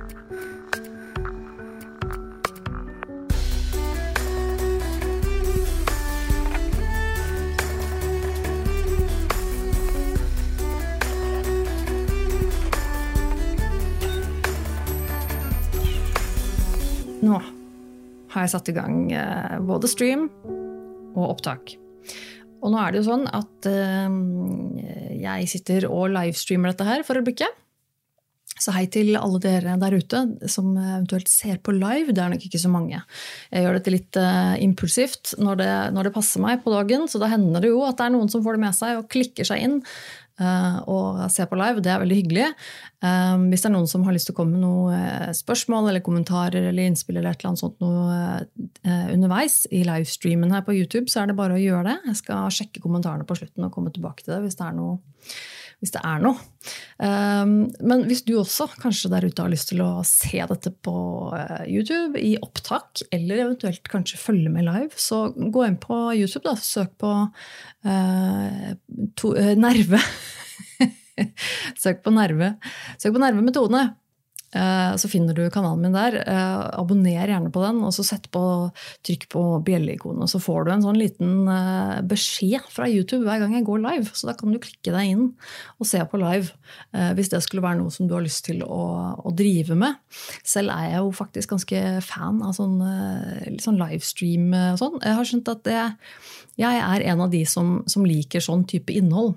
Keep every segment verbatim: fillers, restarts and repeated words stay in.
Nå har jeg satt i gang både stream og opptak. Og nå er det jo sånn at jeg sitter og livestreamer dette her for øyeblikket. Så hei til alle dere der ute som eventuelt ser på live, det er nok ikke så mange. Jeg gjør dette litt impulsivt når det, når det passer meg på dagen, så da hender det jo at det er noen som får det med seg og klikker seg inn og ser på live, det er veldig hyggelig. Hvis det er noen som har lyst til å komme med noen spørsmål eller kommentarer eller innspill eller et eller annet sånt noe underveis i livestreamen her på YouTube, så er det bare å gjøre det. Jeg skal sjekke kommentarene på slutten og komme tilbake til det hvis det er noe. Hvis det er noe. Men hvis du også kanskje der ute har lyst til å se dette på YouTube i opptak, eller eventuelt kanskje følge med live, så gå inn på YouTube da, søk på uh, to, uh, Nerve. søk på Nerve. Søk på Nerve med Tone. Så finner du kanalen min der. Abonner gjerne på den, og så sett på, trykk på bjelleikonet, så får du en sånn liten beskjed fra YouTube hver gang jeg går live. Så da kan du klikke deg inn og se på live, hvis det skulle være noe som du har lyst til å, å drive med. Selv er jeg jo faktisk ganske fan av sånn, litt sånn livestream og sånn. Jeg har skjønt at det, jeg er en av de som, som liker sånn type innhold.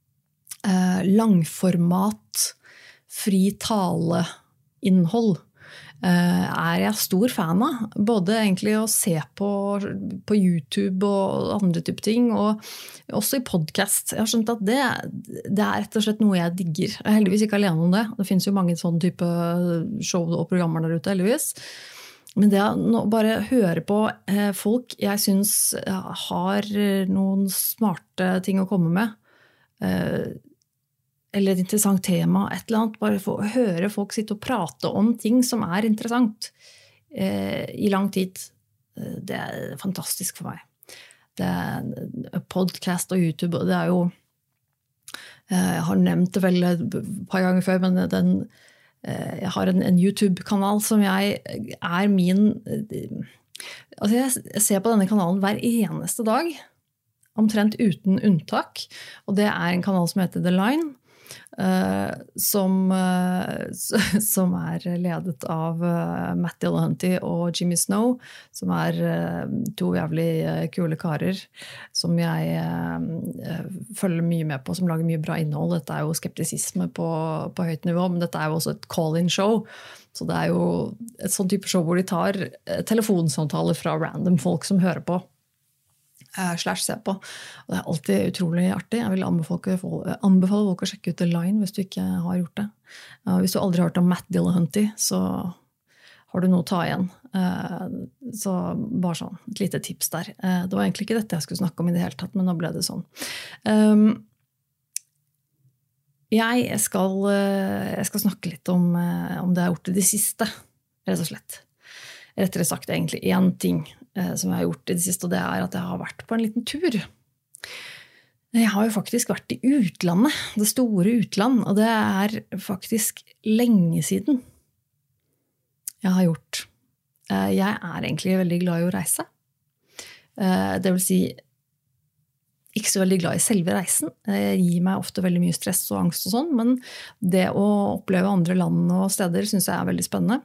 Langformat, fri tale, innhold er jeg stor fan av. Både egentlig å se på, på YouTube og andre type ting, og også i podcast. Jeg har skjønt at det, det er rett og slett noe jeg digger. Jeg er heldigvis ikke alene om det. Det finnes jo mange sånne type show og programmer der ute, heldigvis. Men det å bare høre på folk jeg synes har noen smarte ting å komme med, eller et interessant tema, et eller annet, bare for å høre folk sitte og prate om ting som er interessant eh, i lang tid. Det er fantastisk for meg. Det er podcast og YouTube, og det er jo, eh, jeg har nevnt det vel et par ganger før, men den, eh, jeg har en, en YouTube-kanal som jeg er min, altså jeg, jeg ser på denne kanalen hver eneste dag, omtrent uten unntak, og det er en kanal som heter The Line, Uh, som, uh, som er ledet av uh, Matt Dillahunty og Jimmy Snow, som er uh, to jævlig uh, kule karer som jeg uh, følger mye med på, som lager mye bra innhold. Dette er jo skeptisisme på, på høyt nivå, men dette er jo også et call-in-show, så det er jo et sånn type show hvor de tar uh, telefonsamtaler fra random folk som hører på. slash se på. Og det er alltid utrolig artig. Jeg vil anbefale, anbefale folk å sjekke ut The Line hvis du ikke har gjort det. Hvis du aldri har hørt om Matt Dillahunty, så har du noe å ta igjen. Så bare sånn, et lite tips der. Det var egentlig ikke dette jeg skulle snakke om i det hele tatt, men nå ble det sånn. Jeg skal, jeg skal snakke litt om, om det jeg har gjort i det siste, rett og slett. Rettere sagt egentlig en ting som jeg har gjort i det siste, og det er at jeg har vært på en liten tur. Jeg har jo faktisk vært i utlandet, det store utland, og det er faktisk lenge siden jeg har gjort. Jeg er egentlig veldig glad i å reise. Det vil si, ikke så veldig glad i selve reisen. Det gir meg ofte veldig mye stress og angst og sånn, men det å oppleve andre land og steder synes jeg er veldig spennende.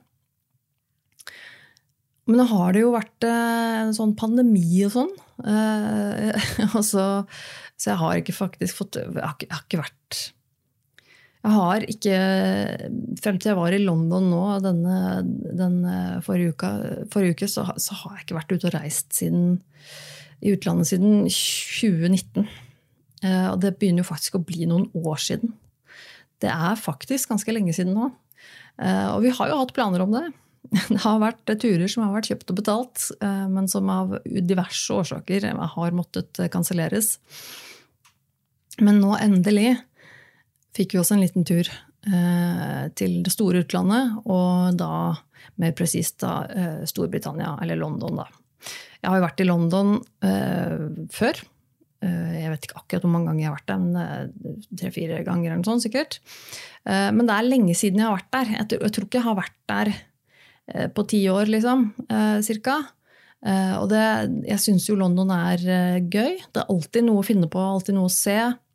Men nå har det jo vært en sånn pandemi og sånn, og så, så jeg har ikke faktisk fått, jeg har ikke, jeg har ikke vært, jeg har ikke, frem til jeg var i London nå, denne, den forrige uka, forrige uke, så, så har jeg ikke vært ute og reist siden, i utlandet siden tjue nitten, og det begynner jo faktisk å bli noen år siden. Det er faktisk ganske lenge siden nå, og vi har jo hatt planer om det. Det har vært turer som har vært kjøpt og betalt, men som av diverse årsaker har måttet kanselleres. Men nå endelig fikk vi også en liten tur til det store utlandet, og da mer presist da Storbritannia, eller London da. Jeg har jo vært i London før, Jeg vet ikke akkurat hvor mange ganger jeg har vært der, men tre-fire ganger eller noe sånt sikkert. Men det er lenge siden jeg har vært der. Jeg tror ikke jeg har vært der på ti år, liksom, cirka. Og det, jeg synes jo London er gøy. Det er alltid noe å finne på, alltid noe å se.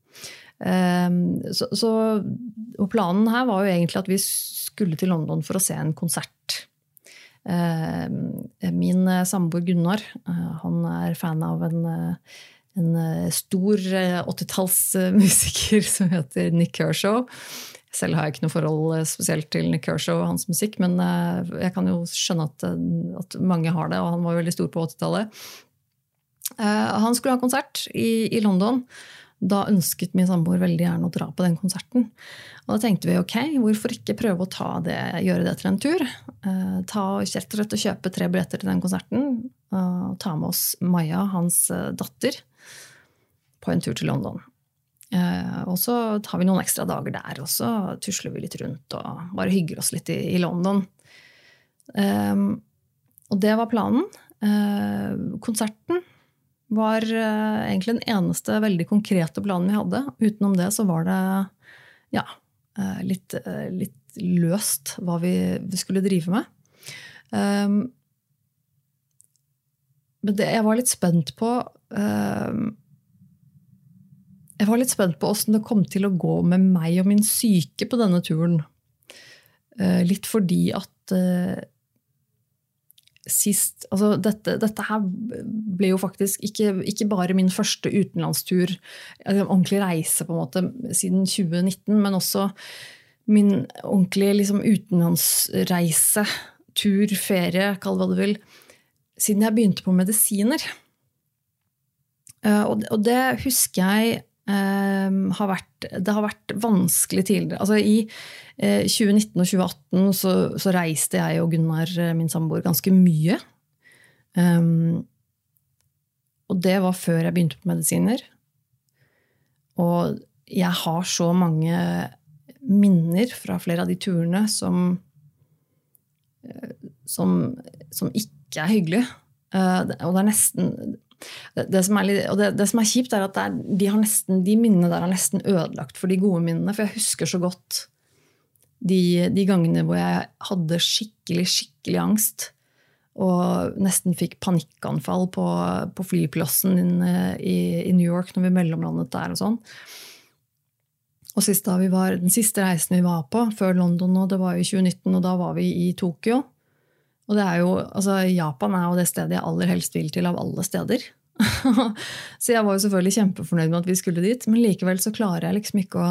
Så, så, og planen her var jo egentlig at vi skulle til London for å se en konsert. Min samboer Gunnar, han er fan av en en stor åttitalls-musiker som heter Nick Kershaw. Selv har jeg ikke noe forhold spesielt til Nick Kershaw og hans musikk, men jeg kan jo skjønne at, at mange har det, og han var veldig stor på åttitallet. Han skulle ha konsert i, i London. Da ønsket min samboer veldig gjerne å dra på den konserten. Og da tenkte vi, ok, hvorfor ikke prøve å ta det, gjøre det til en tur? Ta rett og slett og kjøpe tre billetter til den konserten, og ta med oss Maja, hans datter, på en tur til London. Og så tar vi noen ekstra dager der, og så tusler vi litt rundt og bare hygger oss litt i, i London. Og det var planen. Konserten var egentlig den eneste veldig konkrete planen vi hadde. Utenom det så var det ja, litt, litt løst hva vi, vi skulle drive med. Men det jeg var litt spent på Jeg var litt spent på hvordan det kom til å gå med meg og min syke på denne turen. Litt fordi at sist, altså dette, dette her ble jo faktisk ikke, ikke bare min første utenlandstur, en ordentlig reise på en måte siden tjue nitten, men også min ordentlige liksom, utenlandsreise, tur, ferie, kall hva du vil, siden jeg begynte på medisiner. Og, og det husker jeg Um, har vært, det har vært vanskelig tidligere. Altså i uh, tjue nitten og tjue atten så, så reiste jeg og Gunnar, min samboer, ganske mye. Um, og det var før jeg begynte på medisiner. Og jeg har så mange minner fra flere av de turene som, uh, som, som ikke er hyggelig. Uh, og det er nesten... Det, det, som er litt, og det, det som er kjipt er at det er, de, har nesten, de minnene der er nesten ødelagt for de gode minnene, for jeg husker så godt de, de gangene hvor jeg hadde skikkelig, skikkelig angst og nesten fikk panikkanfall på, på flyplassen i, i New York når vi mellomlandet der og sånn. Og sist da vi var, den siste reisen vi var på før London, og det var jo i tjue nitten, og da var vi i Tokyo. Og det er jo, altså Japan er jo det stedet jeg aller helst vil til av alle steder. Så jeg var jo selvfølgelig kjempefornøyd med at vi skulle dit, men likevel så klarer jeg liksom ikke å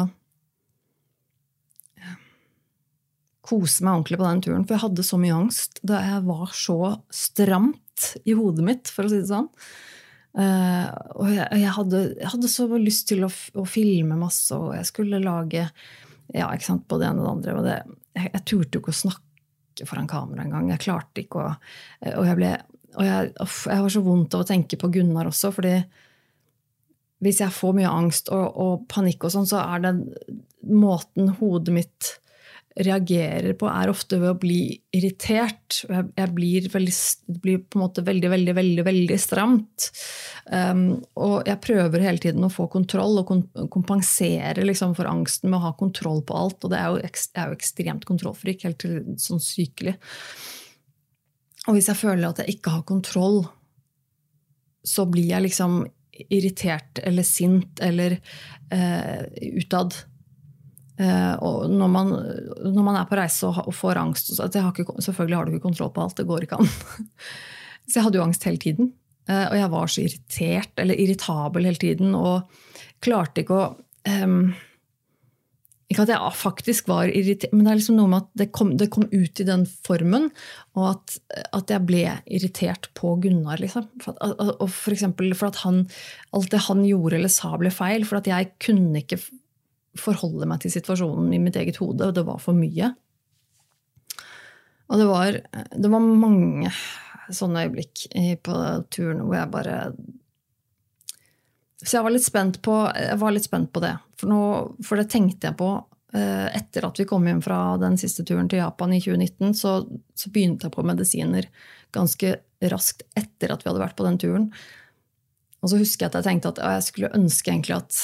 kose meg ordentlig på den turen, for jeg hadde så mye angst da jeg var så stramt i hodet mitt, for å si det sånn. Uh, og jeg, jeg, hadde, jeg hadde så lyst til å, å filme masse, og jeg skulle lage, ja, ikke sant, på det ene og det andre, og det, jeg, jeg turte jo ikke å snakke foran kamera en gang. Jeg klarte ikke å... Og jeg ble... Og jeg, jeg var så vondt av å tenke på Gunnar også, fordi hvis jeg får mye angst og, og panikk og sånn, så er det måten hodet mitt reagerer på er ofte ved å bli irritert. Jeg, jeg blir, veldig, blir på en måte veldig, veldig, veldig, veldig stramt. Um, og jeg prøver hele tiden å få kontroll og kompensere liksom, for angsten med å ha kontroll på alt. Og det er jo, jeg er jo ekstremt kontrollfrik, helt til sånn sykelig. Og hvis jeg føler at jeg ikke har kontroll, så blir jeg liksom irritert eller sint eller uh, utad. Uh, og når man, når man er på reise og, og får angst, så jeg har ikke, selvfølgelig har du ikke kontroll på alt, det går ikke an. Så jeg hadde jo angst hele tiden, uh, og jeg var så irritert, eller irritabel hele tiden, og klarte ikke å, um, ikke at jeg faktisk var irritert, men det er liksom noe med at det kom, det kom ut i den formen, og at, at jeg ble irritert på Gunnar, liksom. For at, og for eksempel for at han, alt det han gjorde eller sa ble feil, for at jeg kunne ikke forholde meg til situasjonen i mitt eget hode, og det var for mye. Og det var, det var mange sånne øyeblikk på turen hvor jeg bare... Så jeg var litt spent på, jeg var litt spent på det. For, nå, for det tenkte jeg på etter at vi kom hjem fra den siste turen til Japan i tjue nitten, så, så begynte jeg på medisiner ganske raskt etter at vi hadde vært på den turen. og så husker jeg at jeg tenkte at jeg skulle ønske egentlig at,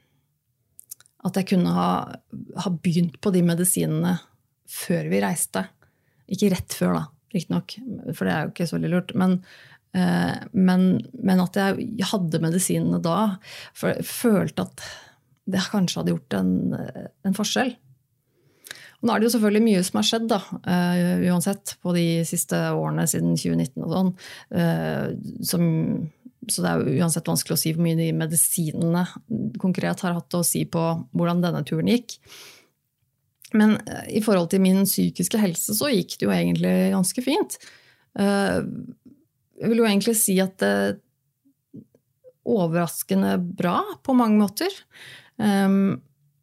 at jeg kunne ha, ha begynt på de medisinene før vi reiste. Ikke rett før da, riktig nok, for det er jo ikke så veldig lurt, men, eh, men, men at jeg hadde medisinene da, for jeg følte at det kanskje hadde gjort en, en forskjell. Og nå er det jo selvfølgelig mye som har skjedd da, uh, uansett på de siste årene siden tjue nitten og sånn, uh, som, så det er jo uansett vanskelig å si hvor mye de medisinene konkret har hatt å si på hvordan denne turen gikk. Men uh, i forhold til min psykiske helse så gikk det jo egentlig ganske fint. Uh, jeg vil jo egentlig si at det er overraskende bra på mange måter. Um,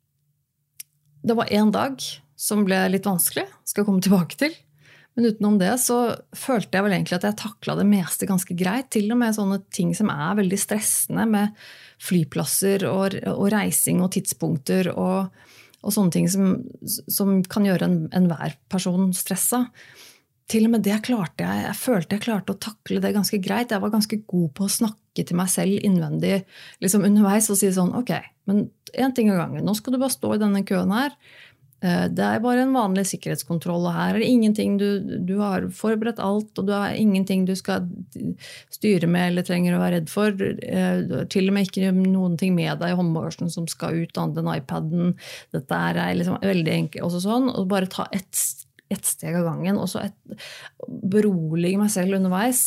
det var en dag som ble litt vanskelig, skal jeg komme tilbake til. Men utenom det så følte jeg vel egentlig at jeg taklet det meste ganske greit, til og med sånne ting som er veldig stressende med flyplasser og, og reising og tidspunkter og, og sånne ting som, som kan gjøre en, en hver person stresset. Til og med det klarte jeg, jeg følte jeg klarte å takle det ganske greit. Jeg var ganske god på å snakke til meg selv innvendig liksom underveis og si sånn, ok, men en ting av gangen, nå skal du bare stå i denne køen her. Det er bare en vanlig sikkerhetskontroll, og her er det ingenting du, du har forberedt alt, og du har ingenting du skal styre med eller trenger å være redd for. Til og med ikke noen ting med deg i håndbagasjen som skal ut annet enn iPaden. Dette er liksom veldig enkelt, også sånn, og bare ta ett et steg av gangen, og så et, berolige meg selv underveis.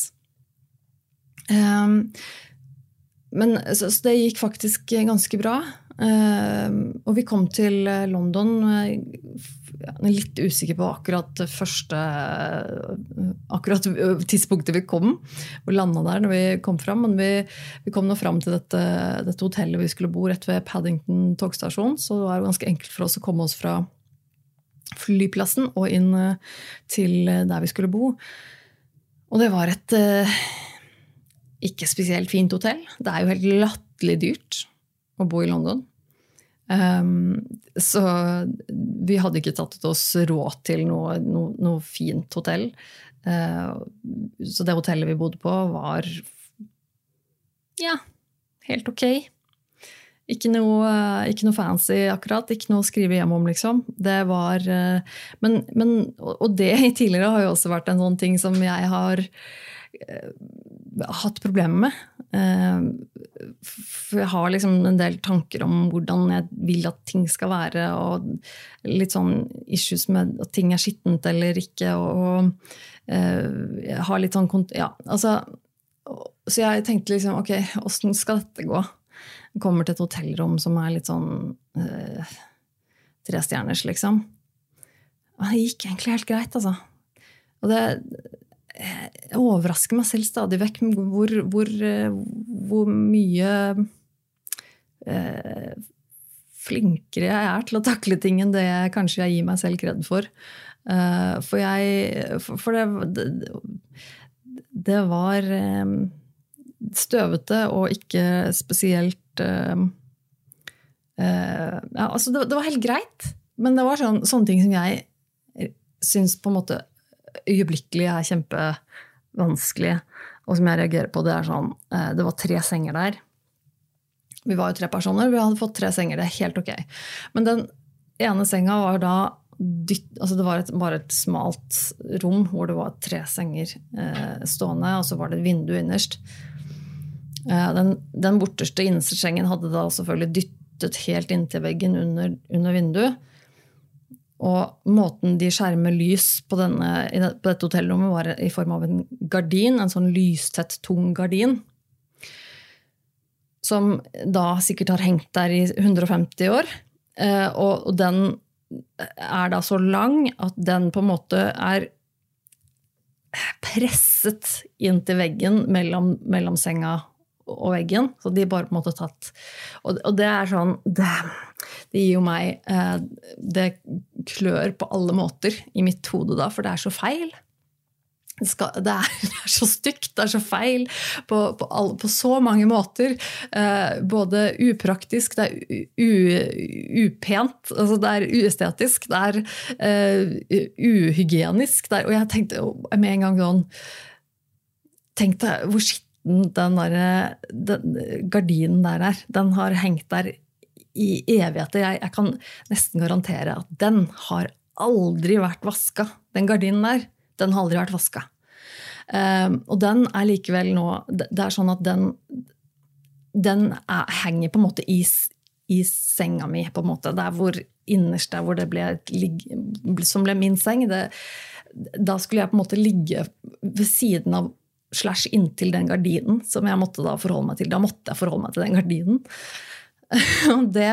Um, men så, så det gikk faktisk ganske bra. Uh, og vi kom til London, jeg er litt usikker på akkurat første akkurat tidspunktet vi kom og landet der når vi kom frem, men vi, vi kom nå frem til dette, dette hotellet vi skulle bo rett ved Paddington togstasjon, så det var ganske enkelt for oss å komme oss fra flyplassen og inn til der vi skulle bo. Og det var et uh, ikke spesielt fint hotell. Det er jo helt latterlig dyrt å bo i London. Um, så vi hadde ikke tatt oss råd til noe, noe, noe fint hotell. Uh, så det hotellet vi bodde på var ja, helt ok. Ikke noe, ikke noe fancy akkurat, ikke noe å skrive hjem om liksom. Det var, uh, men, men, og det tidligere har jo også vært en sånn ting som jeg har uh, hatt problemer med. For jeg har liksom en del tanker om hvordan jeg vil at ting skal være, og litt sånn issues med at ting er skittent eller ikke, og, og jeg har litt sånn, ja, altså, så jeg tenkte liksom, ok, hvordan skal dette gå? Jeg kommer til et hotellrom som er litt sånn uh, tre stjerners liksom. Og det gikk egentlig helt greit, altså. Og det jeg overrasker meg selv stadig vekk hvor, hvor, hvor mye eh, flinkere jeg er til å takle ting enn det jeg, kanskje jeg gir meg selv kredd for. Eh, for jeg, for, for det, det, det var eh, støvete og ikke spesielt eh, eh, ja, altså det, det var helt greit, men det var sånn, sånne ting som jeg synes på en måte øyeblikkelig er kjempevanskelig, og som jeg reagerer på, det er sånn, det var tre senger der. Vi var jo tre personer, vi hadde fått tre senger, det er helt ok. Men den ene senga var da, dytt, altså det var et, bare et smalt rom, hvor det var tre senger eh, stående, og så var det et vindu innerst. Eh, den, den borterste innerste sengen hadde da selvfølgelig dyttet helt inntil veggen under, under vinduet. Og måten de skjermer lys på, denne, på dette hotellrommet var i form av en gardin, en sånn lystett, tung gardin, som da sikkert har hengt der i hundre og femti år. Og den er da så lang at den på en måte er presset inn til veggen mellom, mellom senga og veggen, så de bare på en måte tatt. Og, og det er sånn, det, det gir jo meg, eh, det klør på alle måter i mitt hode da, for det er så feil. Det, skal, det, er, det er så stygt, det er så feil på, på, all, på så mange måter. Eh, både upraktisk, det er u, upent, altså det er uestetisk, det er eh, uhygienisk. Det er, og jeg tenkte med en gang sånn, tenkte hvor skitt viften, den der, den, gardinen der, der, den har hengt der i evigheter. Jeg, jeg kan nesten garantere at den har aldri vært vasket. Den gardinen der, den har aldri vært vasket. Um, og den er likevel nå, det er sånn at den, den er, henger på en måte i, i senga mi, på en måte. Der hvor innerst der hvor det ble, som ble min seng, det, da skulle jeg på en måte ligge ved siden av slash inntil den gardinen som jeg måtte da forholde meg til. Da måtte jeg forholde meg til den gardinen. Og det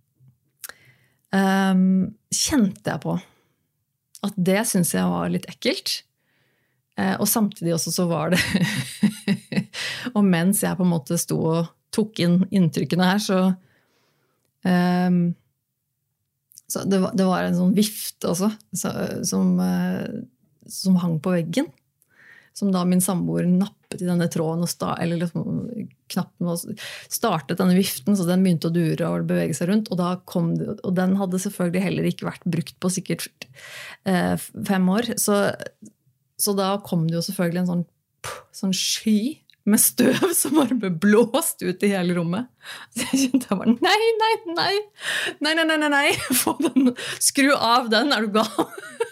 um, kjente jeg på. At det synes jeg var litt ekkelt. Uh, og samtidig også så var det og mens jeg på en måte stod og tok inn inntrykkene her, så, um, så det, var, det var en sånn vifte også, så, som, uh, som hang på veggen. Som da min samboer nappet i denne tråden og sta, eller liksom, knappen og startet denne viften, så den begynte å dure og bevege seg rundt, og, da kom det, og den hadde selvfølgelig heller ikke vært brukt på sikkert eh, fem år, så, så da kom det jo selvfølgelig en sånn, sånn sky med støv som bare ble blåst ut i hele rommet. Så jeg kjente jeg bare, nei, nei, nei, nei, nei, nei, nei, nei, få den, skru av den, er du gal?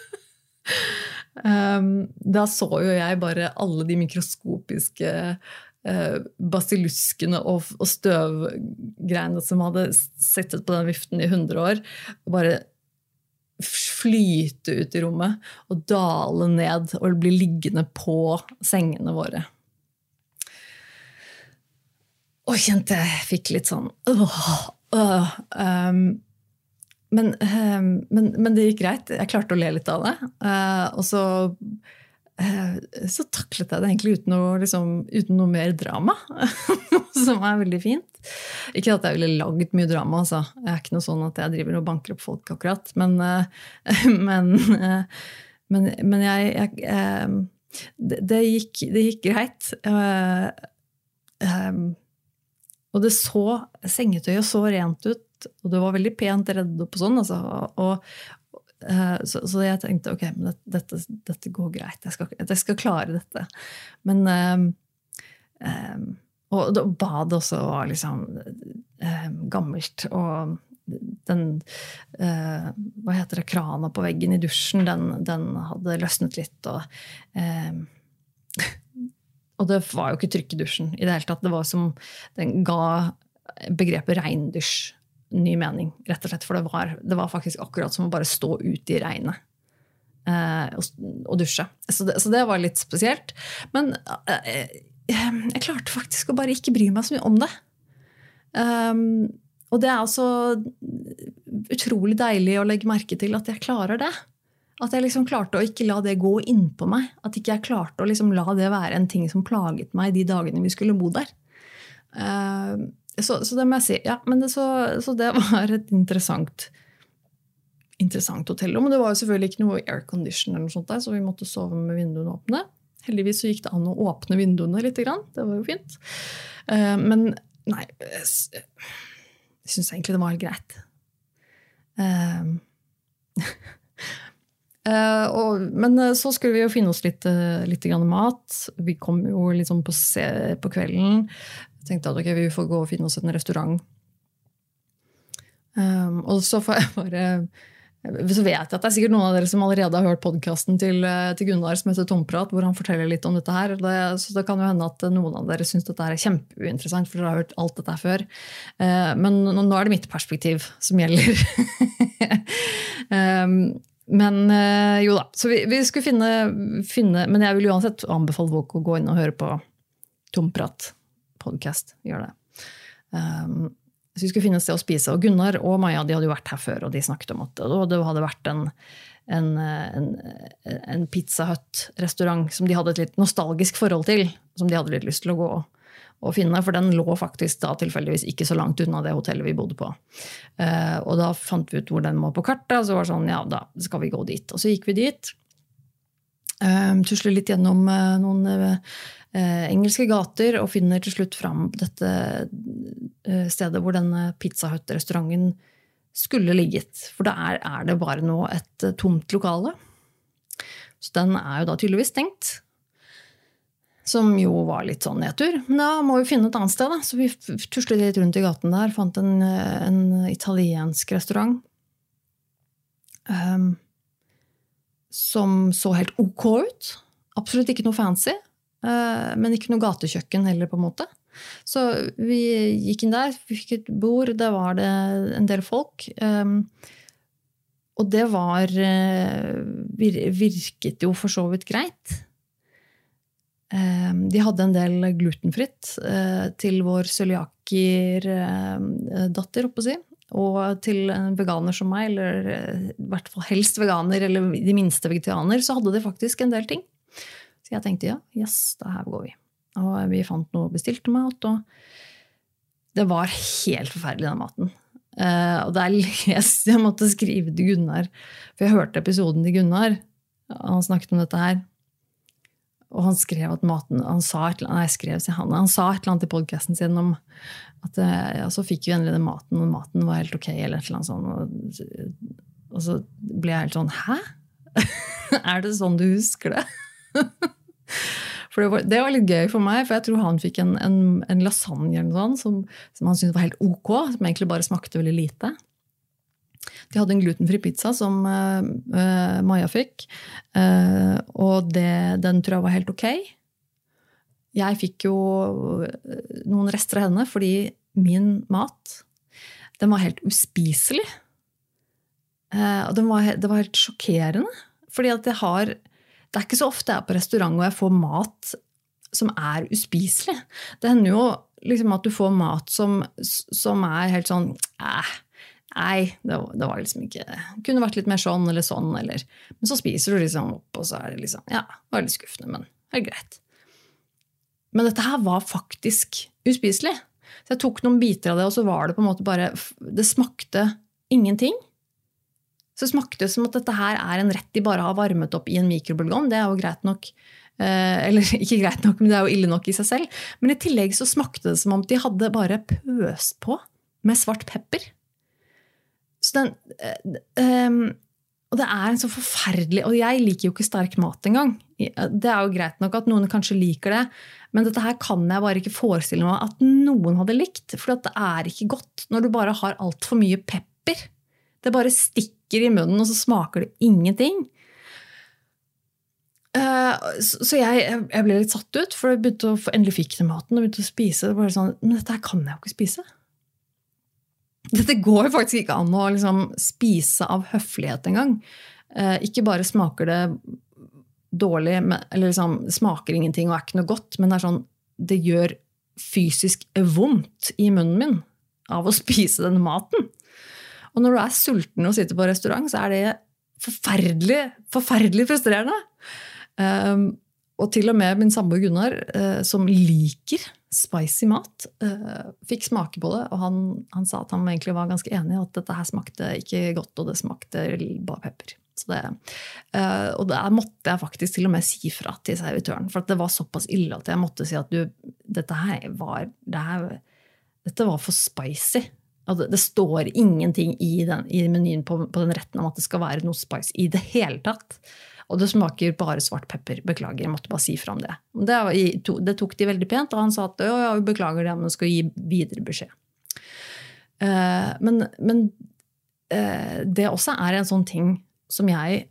Um, da så jo jeg bare alle de mikroskopiske uh, basiluskene og, og støvgreiene som hadde sittet på den viften i hundre år, bare flyte ut i rommet og dale ned og bli liggende på sengene våre. Og kjente jeg fikk litt sånn øh, øh, um, Men, men, men det gikk greit. Jeg klarte å le litt av det. Og så, så taklet jeg det egentlig uten noe, liksom, uten noe mer drama, som er veldig fint. Ikke at jeg ville laget mye drama, altså. Jeg er ikke noe sånn at jeg driver og banker opp folk akkurat. Men, men, men, men jeg, jeg det, det, gikk, det gikk greit. Og det så, sengetøyet så rent ut, og det var veldig pent reddet opp og sånn, altså, og, uh, så, så jeg tenkte, ok, men dette, dette går greit, jeg skal, jeg skal klare dette. Men, uh, um, og da, badet også var liksom uh, gammelt, og den, uh, hva heter det, krana på veggen i dusjen, den, den hadde løsnet litt, og, uh, og det var jo ikke trykk i dusjen i det hele tatt, det var som, den ga begrepet regndusj ny mening, rett og slett, for det var, det var faktisk akkurat som å bare stå ute i regnet eh, og, og dusje. Så det, så det var litt spesielt. Men eh, jeg klarte faktisk å bare ikke bry meg så mye om det. Um, og det er altså utrolig deilig å legge merke til at jeg klarer det. At jeg liksom klarte å ikke la det gå inn på meg. At ikke jeg klarte å liksom la det være en ting som plaget meg de dagene vi skulle bo der. Um, Så, så det må jeg si, ja, men det, så, så det var et interessant, interessant hotell. Men det var jo selvfølgelig ikke noe aircondition eller noe sånt der, så vi måtte sove med vinduene åpne. Heldigvis så gikk det an å åpne vinduene litt grann, det var jo fint. Uh, men nei, jeg synes egentlig det var helt greit. Uh, uh, og, men så skulle vi jo finne oss litt, litt grann mat. Vi kom jo liksom på, se, på kvelden. Jeg tenkte at ok, vi får gå og finne oss en restaurant. Um, og så får jeg bare, så vet jeg at det er sikkert noen av dere som allerede har hørt podcasten til, til Gunnar som heter Tomprat, hvor han forteller litt om dette her. Det, så det kan jo hende at noen av dere synes dette er kjempeinteressant, for dere har hørt alt dette her før. Uh, men nå er det mitt perspektiv som gjelder. um, men uh, jo da, så vi, vi skulle finne, finne, men jeg vil uansett anbefale folk å gå inn og høre på Tomprat podcast, gjør det. Um, så vi skulle finne et sted å spise, og Gunnar og Maja, de hadde jo vært her før, og de snakket om at det hadde vært en, en, en, en Pizza Hut-restaurant som de hadde et litt nostalgisk forhold til, som de hadde litt lyst til å gå og finne, for den lå faktisk da tilfeldigvis ikke så langt unna det hotellet vi bodde på. Uh, og da fant vi ut hvor den var på kartet, så var det sånn, ja, da skal vi gå dit. Og så gikk vi dit, um, tuslet litt gjennom uh, noen uh, Eh, engelske gater og finner til slutt fram dette eh, stedet hvor denne Pizza Hut-restauranten skulle ligget. For da er, er det bare nå et eh, tomt lokale. Så den er jo da tydeligvis stengt. som jo var litt sånn nedtur. Men da må vi finne et annet sted da. Så vi tuslet litt rundt i gaten der, fant en, en italiensk restaurant um, som så helt ok ut. Absolutt ikke noe fancy, uh, men ikke noe gatekjøkken heller på en måte. Så vi gikk inn der, vi fikk et bord, der var det en del folk. Um, og det var, uh, virket jo for så vidt greit. Um, de hadde en del glutenfritt uh, til vår cøliaker uh, datter, oppe å si. Og til en veganer som meg, eller uh, i hvert fall helst veganer, eller de minste vegetarianer, så hadde de faktisk en del ting. Så jeg tenkte, ja, yes, da her går vi. Og vi fant noe bestilte mat, og det var helt forferdelig den maten. Uh, og der leste jeg måtte skrive til Gunnar, for jeg hørte episoden til Gunnar, og han snakket om dette her, og han skrev at maten, han sa et eller annet, nei, jeg skrev til han, han sa et eller annet i podcasten sin om at ja, så fikk vi endelig den maten, og maten var helt ok, eller et eller annet sånt, og, og så ble jeg helt sånn, hæ? Er det sånn du husker det? For det var, det var litt gøy for meg, for jeg tror han fikk en, en, en lasagne eller noe sånt, som, som han syntes var helt ok, som egentlig bare smakte veldig lite. De hadde en glutenfri pizza som uh, uh, Maja fikk, uh, og det, den tror jeg var helt ok. Jeg fikk jo noen rester av henne, fordi min mat, den var helt uspiselig. Uh, og den var, det var helt sjokkerende, fordi at jeg har... Det er ikke så ofte jeg er på restaurant og jeg får mat som er uspiselig. Det hender jo liksom at du får mat som, som er helt sånn, eh, nei, det, det var liksom ikke, kunne vært litt mer sånn eller sånn, eller, men så spiser du liksom opp, og så er det liksom, ja, det var litt skuffende, men det er greit. Men dette her var faktisk uspiselig. Så jeg tok noen biter av det, og så var det på en måte bare, det smakte ingenting. Så smakte det som at dette her er en rett de bare har varmet opp i en mikrobølgeovn. Det er jo greit nok, eller ikke greit nok, men det er jo ille nok i seg selv. Men i tillegg så smakte det som om de hadde bare pøst på med svart pepper. Så den, um, og det er en så forferdelig, og jeg liker jo ikke sterk mat engang. Det er jo greit nok at noen kanskje liker det, men dette her kan jeg bare ikke forestille meg at noen hadde likt, for det er ikke godt når du bare har alt for mye pepper. Det bare stikker i munnen, og så smaker det ingenting. Så jeg, jeg ble litt satt ut, for jeg begynte å, endelig fikk den maten, og begynte å spise. Det bare sånn, men dette her kan jeg jo ikke spise. Dette går faktisk ikke an å liksom spise av høflighet en gang. Ikke bare smaker det dårlig, eller liksom, smaker ingenting og er ikke noe godt, men det er sånn, det gjør fysisk vondt i munnen min av å spise denne maten. Og når du er sulten og sitter på restaurant, så er det forferdelig, forferdelig frustrerende. Um, og til og med min samboer Gunnar, uh, som liker spicy mat, uh, fikk smake på det, og han, han sa at han egentlig var ganske enig i at dette her smakte ikke godt, og det smakte bare pepper. Så det, uh, og der måtte jeg faktisk til og med si fra til servitøren, for det var såpass ille at jeg måtte si at du, dette her var, det her, dette var for spicy. Det, det står ingenting i, den, i menyen på, på den retten om at det skal være noe spice i det hele tatt. Og det smaker bare svart pepper. Beklager, jeg måtte bare si fra om det. Det, var, det tok de veldig pent, og han sa at ja, ja, vi beklager det, men skal gi videre beskjed. Uh, men men uh, det også er en sånn ting som jeg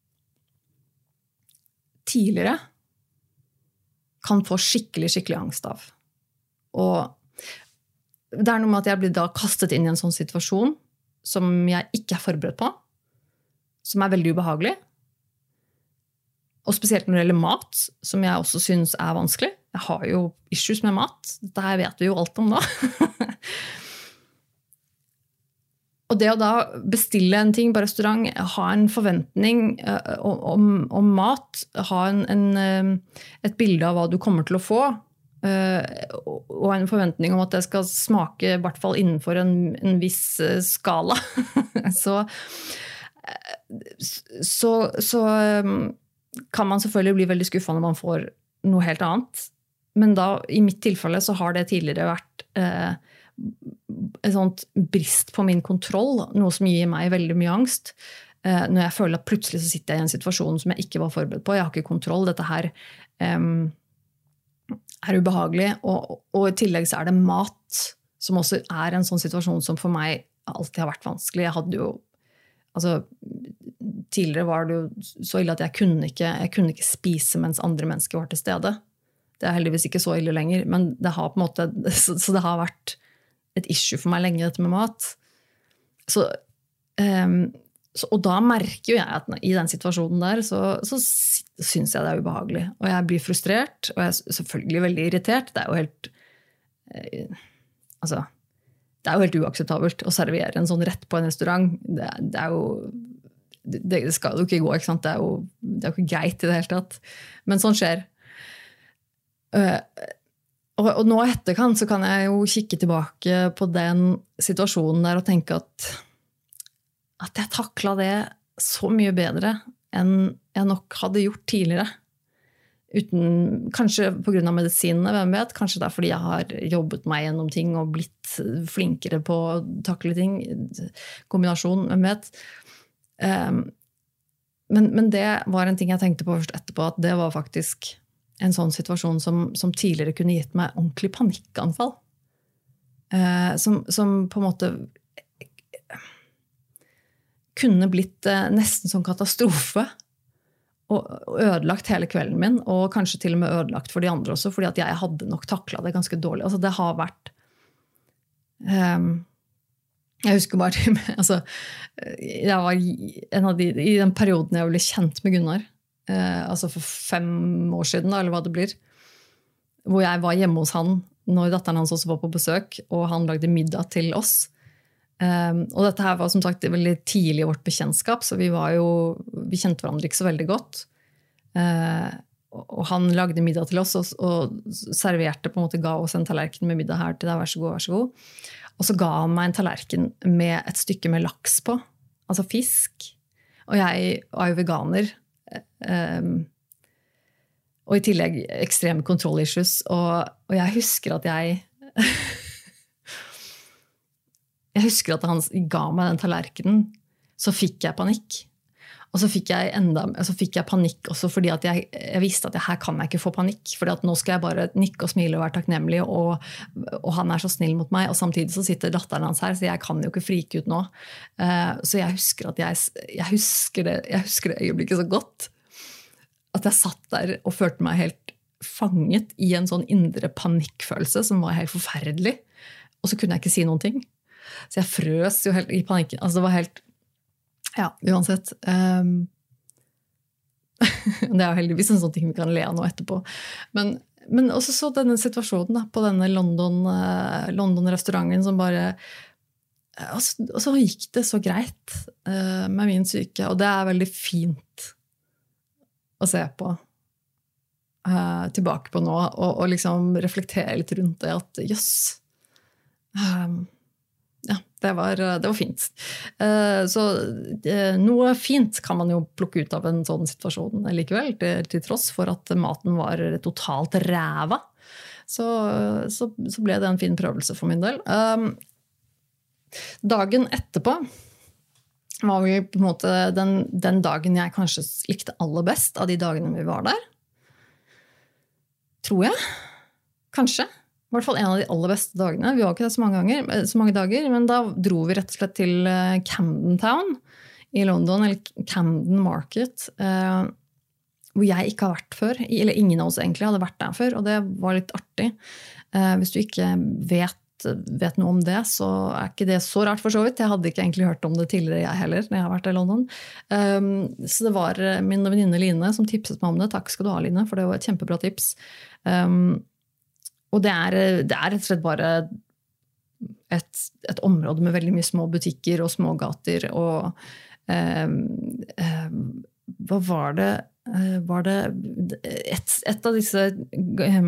tidligere kan få skikkelig, skikkelig angst av. Og det er noe med at jeg blir da kastet inn i en sånn situasjon som jeg ikke er forberedt på, som er veldig ubehagelig. Og spesielt når det gjelder mat, som jeg også synes er vanskelig. Jeg har jo issues med mat. Dette her vet vi jo alt om da. Og det å da bestille en ting på restaurant, ha en forventning om, om mat, ha en, en, et bilde av hva du kommer til å få, og en forventning om at det skal smake i hvert fall innenfor en, en viss skala. så, så, så kan man selvfølgelig bli veldig skuffet når man får noe helt annet. Men da, i mitt tilfelle, så har det tidligere vært eh, et sånt brist på min kontroll, noe som gir meg veldig mye angst. Eh, når jeg føler at plutselig så sitter jeg i en situasjon som jeg ikke var forberedt på. Jeg har ikke kontroll. Dette her... Eh, er ubehagelig, og, og i tillegg så er det mat, som også er en sånn situasjon som for meg alltid har vært vanskelig. Jeg hadde jo, altså, tidligere var det jo så ille at jeg kunne ikke, jeg kunne ikke spise mens andre mennesker var til stede. Det er heldigvis ikke så ille lenger, men det har på en måte, så, så det har vært et issue for meg lenge, dette med mat. Så, um, så, og da merker jo jeg at i den situasjonen der, så, så synes jeg det er ubehagelig. Og jeg blir frustrert, og jeg er selvfølgelig veldig irritert. Det er jo helt, eh, altså, det er jo helt uakseptabelt å servere en sånn rett på en restaurant. Det, det er jo, det, det skal jo ikke gå, ikke sant? Det er jo, det er jo ikke greit i det hele tatt. Men sånn skjer. Uh, og, og nå etterkant så kan jeg jo kikke tilbake på den situasjonen der og tenke at, at jeg taklet det så mye bedre enn jeg nok hadde gjort tidligere. Uten, kanskje på grunn av medisinene, hvem vet? Kanskje det er fordi jeg har jobbet meg gjennom ting og blitt flinkere på å takle ting. Kombinasjon, hvem vet? Um, men, men det var en ting jeg tenkte på først etterpå, at det var faktisk en sånn situasjon som, som tidligere kunne gitt meg ordentlig panikkanfall. Eh, som, som på en måte kunne blitt eh, nesten som katastrofe, og, og ødelagt hele kvelden min, og kanskje til og med ødelagt for de andre også, fordi at jeg hadde nok taklet det ganske dårlig. Altså det har vært... Eh, jeg husker bare, altså, jeg var en av de, i den perioden jeg ble kjent med Gunnar, Eh, altså for fem år siden, da, eller hva det blir, hvor jeg var hjemme hos han når datteren hans også var på besøk, og han lagde middag til oss. Eh, og dette her var som sagt veldig tidlig i vårt bekjentskap, så vi var jo, vi kjente hverandre ikke så veldig godt. Eh, og han lagde middag til oss, og, og serverte på en måte, ga oss en tallerken med middag her til deg, vær så god, vær så god. Og så ga han meg en tallerken med et stykke med laks på, altså fisk. Og jeg var jo veganer, Um, og i tillegg ekstreme kontrollissues, og, og jeg husker at jeg jeg husker at han ga meg den tallerkenen, så fikk jeg panikk, og så fikk jeg enda, så fikk jeg panikk også fordi at jeg, jeg visste at jeg, her kan jeg ikke få panikk, fordi at nå skal jeg bare nikke og smile og være takknemlig, og, og han er så snill mot meg, og samtidig så sitter datteren hans her, så jeg kan jo ikke frike ut nå. Uh, så jeg husker at jeg, jeg, husker det, jeg husker det øyeblikket så godt, at jeg satt der og følte meg helt fanget i en sånn indre panikkfølelse som var helt forferdelig, og så kunne jeg ikke si noen ting. Så jeg frøs jo helt i panikken, altså det var helt, ja, uansett. Um, det er jo heldigvis en sånn ting vi kan le av nå etterpå. Men, men også så denne situasjonen da, på denne London, uh, London-restauranten som bare, uh, og, så, og så gikk det så greit uh, med min syke, og det er veldig fint å se på, uh, tilbake på nå, og, og liksom reflektere litt rundt det, at jøss, um, ja, det var, det var fint. Så noe fint kan man jo plukke ut av en sånn situasjon likevel, til tross for at maten var totalt ræva. Så, så, så ble det en fin prøvelse for min del. Dagen etterpå var vi på en måte den, den dagen jeg kanskje likte aller best av de dagene vi var der. Tror jeg. Kanskje. I hvert fall en av de aller beste dagene. Vi var ikke det så mange, ganger, så mange dager, men da dro vi rett og slett til Camden Town i London, eller Camden Market, eh, hvor jeg ikke har vært før, eller ingen av oss egentlig hadde vært der før, og det var litt artig. Eh, hvis du ikke vet, vet noe om det, så er ikke det så rart for så vidt. Jeg hadde ikke egentlig hørt om det tidligere jeg heller, når jeg har vært i London. Eh, så det var min venninne Line som tipset meg om det. Takk skal du ha, Line, for det var et kjempebra tips. Eh, Og det er, det er rett og slett bare et, et område med veldig mye små butikker og små gater. Og eh, eh, hva var det? Eh, var det et, et av disse eh,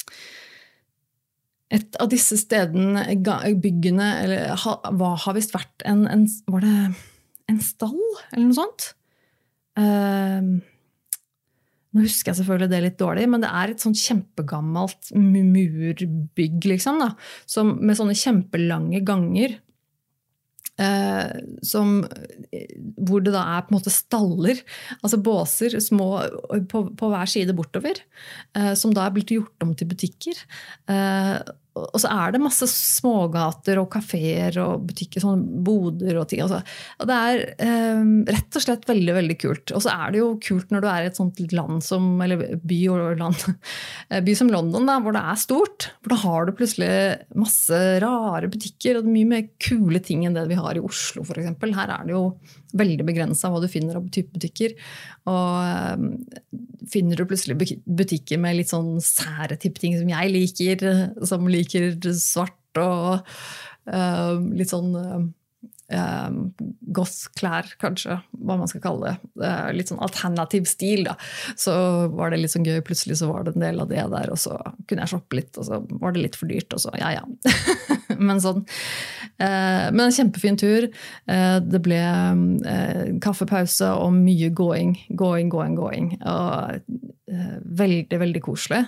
et av disse stedene, byggene, eller ha, hva har visst vært en, en, var det en stall eller noe sånt? Eh, Nå husker jeg selvfølgelig det litt dårlig, men det er et sånt kjempegammelt murbygg, liksom, da, som, med sånne kjempelange ganger. eh, som, hvor det da er på en måte staller, altså båser små på, på hver side bortover, eh, som da er blitt gjort om til butikker. Eh, og så er det masse smågater og kaféer og butikker, sånne boder og ting. Altså. Og det er eh, rett og slett veldig, veldig kult. Og så er det jo kult når du er i et sånt land som, eller by og land, by som London, da, hvor det er stort. For da har du plutselig masse rare butikker, og det er mye mer kule ting enn det vi har i Oslo, for eksempel. Her er det jo veldig begrenset hva du finner av type butikker. Og eh, finner du plutselig butikker med litt sånn sære type ting som jeg liker, som liker svart og uh, litt sånn uh, goth-klær, kanskje, hva man skal kalle det. Uh, litt sånn alternativ stil, da. Så var det litt sånn gøy, plutselig så var det en del av det der, og så kunne jeg shoppe litt, og så var det litt for dyrt, og så, ja, ja. men sånn. Uh, men en kjempefin tur. Uh, det ble uh, kaffepause og mye going, going, going, going. Og uh, veldig, veldig koselig.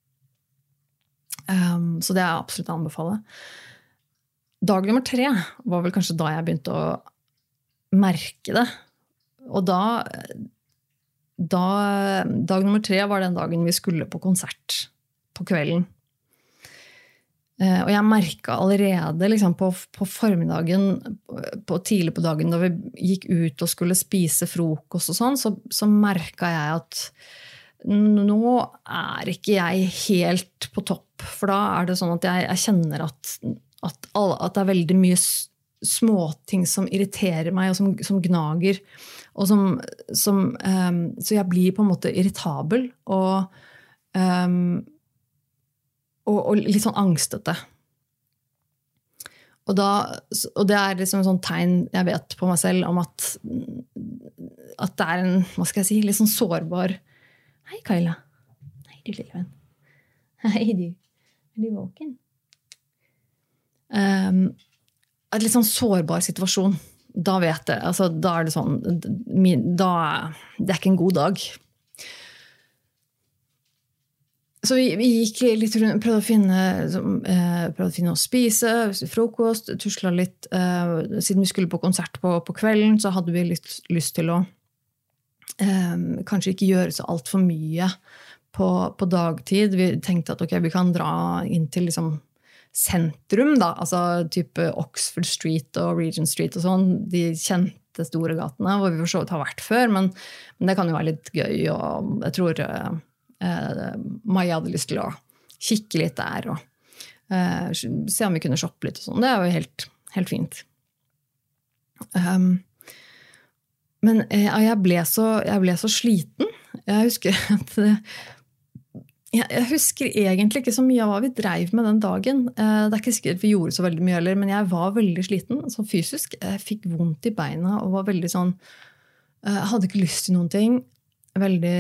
Um, så det er absolutt å anbefale. Dag nummer tre var vel kanskje da jeg begynte å merke det. Og da, da dag nummer tre var den dagen vi skulle på konsert på kvelden. Uh, og jeg merket allerede liksom, på, på formiddagen, på, tidlig på dagen da vi gikk ut og skulle spise frokost og sånn, så, så merket jeg at nå er ikke jeg helt på topp, for da er det sånn at jeg, jeg kjenner at, at, alle, at det er veldig mye småting som irriterer meg og som, som gnager, og som, som, um, så jeg blir på en måte irritabel og, um, og, og litt sånn angstete. Og, da, og det er liksom en sånn tegn jeg vet på meg selv om at, at det er en, hva skal jeg si, litt sånn sårbar. Hei, Kaila. Hei, du lille venn. Hei, du. Er du våken? Um, et litt sånn sårbar situasjon. Da vet jeg, altså, da er det sånn, da, det er ikke en god dag. Så vi, vi gikk litt rundt, prøvde å finne, prøvde å finne å spise, frokost, tuslet litt. Siden vi skulle på konsert på, på kvelden, så hadde vi litt lyst til å Um, kanskje ikke gjøre så alt for mye på, på dagtid. Vi tenkte at ok, vi kan dra inn til liksom sentrum, da, altså type Oxford Street og Regent Street og sånn, de kjente store gatene, hvor vi for så vidt har vært før, men, men det kan jo være litt gøy, og jeg tror uh, uh, Maja hadde lyst til å kikke litt der, og uh, se om vi kunne shoppe litt og sånn. Det er jo helt, helt fint. Um, Men jeg ble, så, jeg ble så sliten. Jeg husker at jeg husker egentlig ikke så mye av hva vi drev med den dagen. Det er ikke sikkert at vi gjorde så veldig mye heller, men jeg var veldig sliten, så fysisk. Jeg fikk vondt i beina og var veldig sånn, jeg hadde ikke lyst til noen ting. Veldig,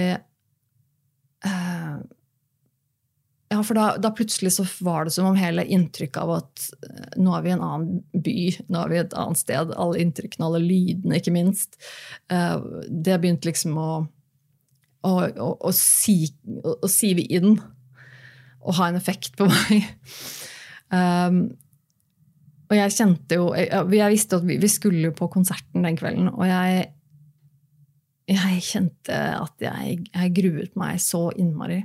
ja, for da, da plutselig så var det som om hele inntrykk av at nå er vi i en annen by, nå er vi et annet sted, alle inntrykkene, alle lydene, ikke minst. Det begynte liksom å, å, å, å, si, å, å sive inn og ha en effekt på meg. Um, og jeg kjente jo, jeg, jeg visste at vi, vi skulle på konserten den kvelden, og jeg, jeg kjente at jeg, jeg gruet meg så innmari.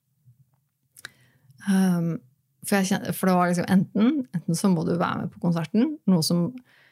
Um, for, jeg kjente, for det var liksom enten, enten så må du være med på konserten, noe som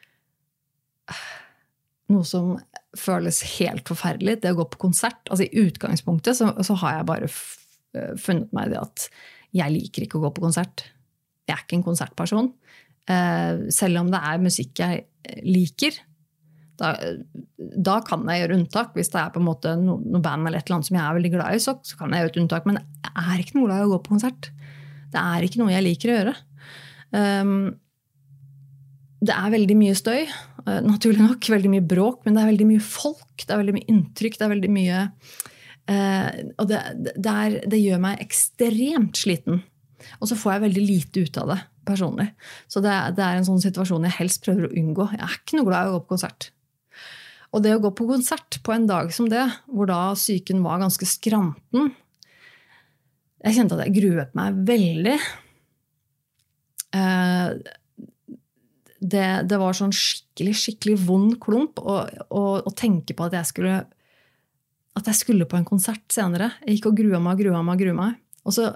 noe som føles helt forferdelig, det å gå på konsert. Altså i utgangspunktet så, så har jeg bare f- funnet meg det at jeg liker ikke å gå på konsert. Jeg er ikke en konsertperson. Uh, selv om det er musikk jeg liker, da, da kan jeg gjøre unntak. Hvis det er på en måte no, noe band eller et eller annet som jeg er veldig glad i, så, så kan jeg gjøre et unntak. Men jeg er ikke noe glad i å gå på konsert. Det er ikke noe jeg liker å gjøre. Um, det er veldig mye støy, uh, naturlig nok, veldig mye bråk, men det er veldig mye folk, det er veldig mye inntrykk, det er veldig mye... Uh, og det, det, er, det gjør meg ekstremt sliten. Og så får jeg veldig lite ut av det, personlig. Så det, det er en sånn situasjon jeg helst prøver å unngå. Jeg er ikke noe glad i å gå på konsert. Og det å gå på konsert på en dag som det, hvor da psyken var ganske skranten, jeg kjente at jeg gruet meg veldig. det, det var sånn skikkelig, skikkelig vond klump å, å, å tenke på at jeg skulle at jeg skulle på en konsert senere. Jeg gikk og grua meg, grua meg, grua meg. Og så,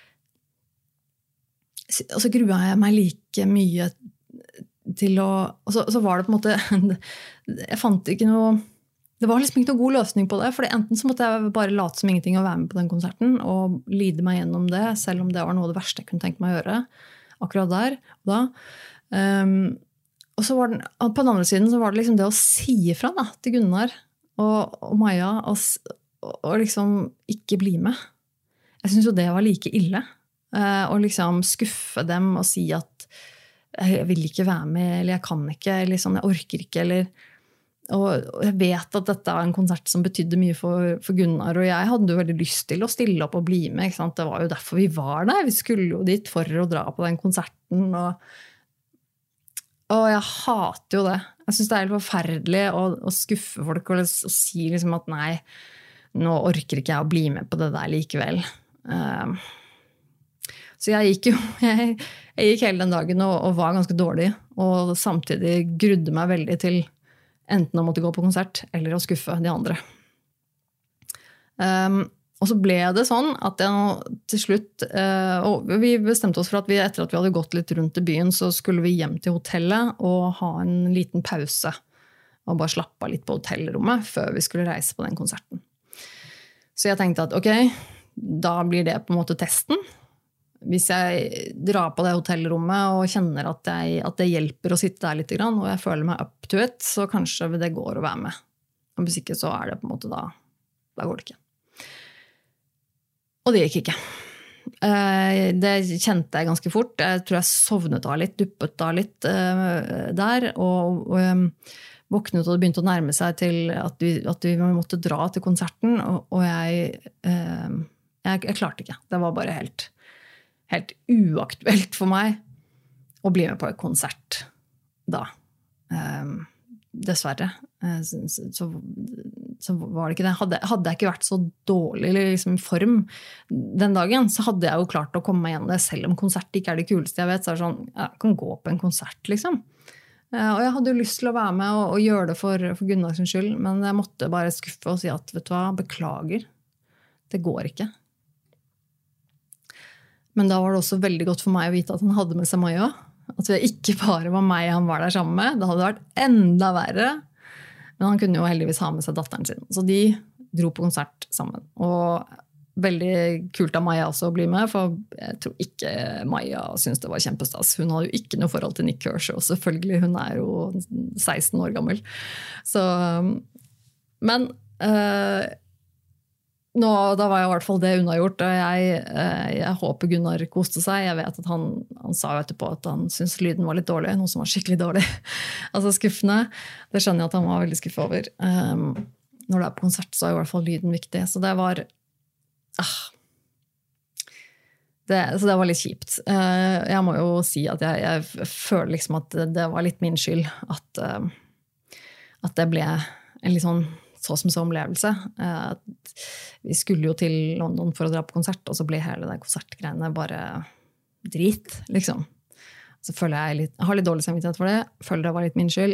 og så grua jeg meg like mye til å... Og så, og så var det på en måte... Jeg fant ikke noe... Det var liksom ikke noen god løsning på det, for enten så måtte jeg bare late som ingenting og være med på den konserten, og lide meg gjennom det, selv om det var noe av det verste jeg kunne tenke meg å gjøre, akkurat der og da. Um, og så var den, på den andre siden så var det liksom det å si ifra da, til Gunnar og, og Maja, og, og liksom ikke bli med. Jeg synes jo det var like ille, uh, å liksom skuffe dem og si at jeg vil ikke være med, eller jeg kan ikke, eller sånn, jeg orker ikke, eller... Og jeg vet at dette er en konsert som betydde mye for, for Gunnar, og jeg hadde jo veldig lyst til å stille opp og bli med, ikke sant? Det var jo derfor vi var der, vi skulle jo dit for å dra på den konserten, og, og jeg hater jo det. Jeg synes det er helt forferdelig å, å skuffe folk og, og si liksom at nei, nå orker ikke jeg å bli med på det der likevel. Uh, så jeg gikk jo, jeg, jeg gikk hele den dagen og, og var ganske dårlig, og samtidig grudde meg veldig til enten å måtte gå på konsert, eller å skuffe de andre. Um, og så ble det sånn at jeg til slutt, uh, og vi bestemte oss for at vi, etter at vi hadde gått litt rundt i byen, så skulle vi hjem til hotellet og ha en liten pause, og bare slappe av litt på hotellrommet, før vi skulle reise på den konserten. Så jeg tenkte at, ok, da blir det på en måte testen. Hvis jeg drar på det hotellrommet og kjenner at, jeg, at det hjelper å sitte der litt, og jeg føler meg up to it, så kanskje det går å være med. Og hvis ikke, så er det på en måte da, da går det ikke. Og det gikk ikke. Det kjente jeg ganske fort. Jeg tror jeg sovnet av litt, duppet da litt der, og, og våknet, og det begynte å nærme seg til at vi, at vi måtte dra til konserten, og, og jeg, jeg, jeg klarte ikke. Det var bare helt... helt uaktuelt for meg å bli med på et konsert da. Um, dessverre. Uh, så, så, så var det ikke det. Hadde, hadde jeg ikke vært så dårlig liksom, i form den dagen, så hadde jeg jo klart å komme meg igjen det, selv om konsert ikke er det kuleste jeg vet, så er det sånn, jeg kan gå på en konsert, liksom. Uh, og jeg hadde jo lyst til å være med og, og gjøre det for, for Gunnars skyld, men jeg måtte bare skuffe og si at, vet du hva, beklager. Det går ikke. Men da var det også veldig godt for meg å vite at han hadde med seg Maja. At det ikke bare var meg han var der sammen med. Det hadde vært enda verre. Men han kunne jo heldigvis ha med seg datteren sin. Så de dro på konsert sammen. Og veldig kult av Maja også å bli med, for jeg tror ikke Maja syntes det var kjempestas. Hun hadde jo ikke noe forhold til Nick Kershaw, selvfølgelig. Hun er jo seksten år gammel. Så, men... Uh, Nå, da var jeg i hvert fall det unnagjort, og jeg, jeg håper Gunnar koste seg. Jeg vet at han, han sa jo etterpå at han syntes lyden var litt dårlig, noe som var skikkelig dårlig. Altså skuffende. Det skjønner jeg at han var veldig skuffet over. Um, når det er på konsert, så er i hvert fall lyden viktig. Så det var... Ah, det, så det var litt kjipt. Uh, jeg må jo si at jeg, jeg føler liksom at det, det var litt min skyld at, uh, at det ble en litt sånn så som så omlevelse. Vi skulle jo til London for å dra på konsert, og så ble hele det konsertgreiene bare drit, liksom. Så føler jeg litt, jeg har litt dårlig samvittighet for det, føler det var litt min skyld.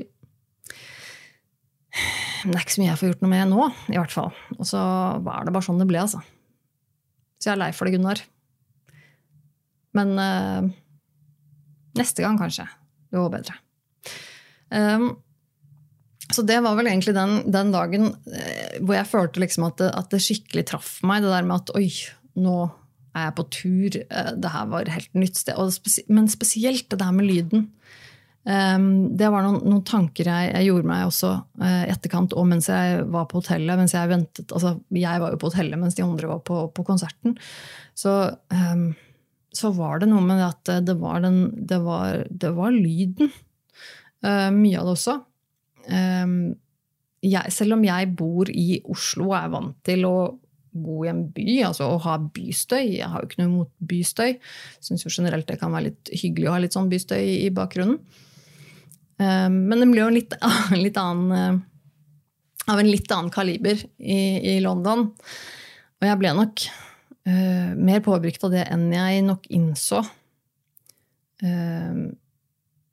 Men det er ikke så mye jeg får gjort noe med nå, i hvert fall. Og så var det bare sånn det ble, altså. Så jeg er lei for det, Gunnar. Men uh, neste gang kanskje, det var bedre. Um, Så det var vel egentlig den, den dagen eh, hvor jeg følte liksom at, det, at det skikkelig traff meg, det der med at oi, nå er jeg på tur, eh, det her var helt nytt sted, og spesi- men spesielt det der med lyden. Um, det var noen, noen tanker jeg, jeg gjorde meg også eh, etterkant, og mens jeg var på hotellet, mens jeg ventet, altså jeg var jo på hotellet mens de andre var på, på konserten, så, um, så var det noe med at det var, den, det var, det var lyden, uh, mye av det også. Um, jeg, selv om jeg bor i Oslo og er vant til å bo i en by, altså å ha bystøy, jeg har jo ikke noe imot bystøy, synes jo generelt det kan være litt hyggelig å ha litt sånn bystøy i, i bakgrunnen, um, men det ble jo en litt, litt annen uh, av en litt annen kaliber i, i London, og jeg ble nok uh, mer påvirket av det enn jeg nok innså. Um,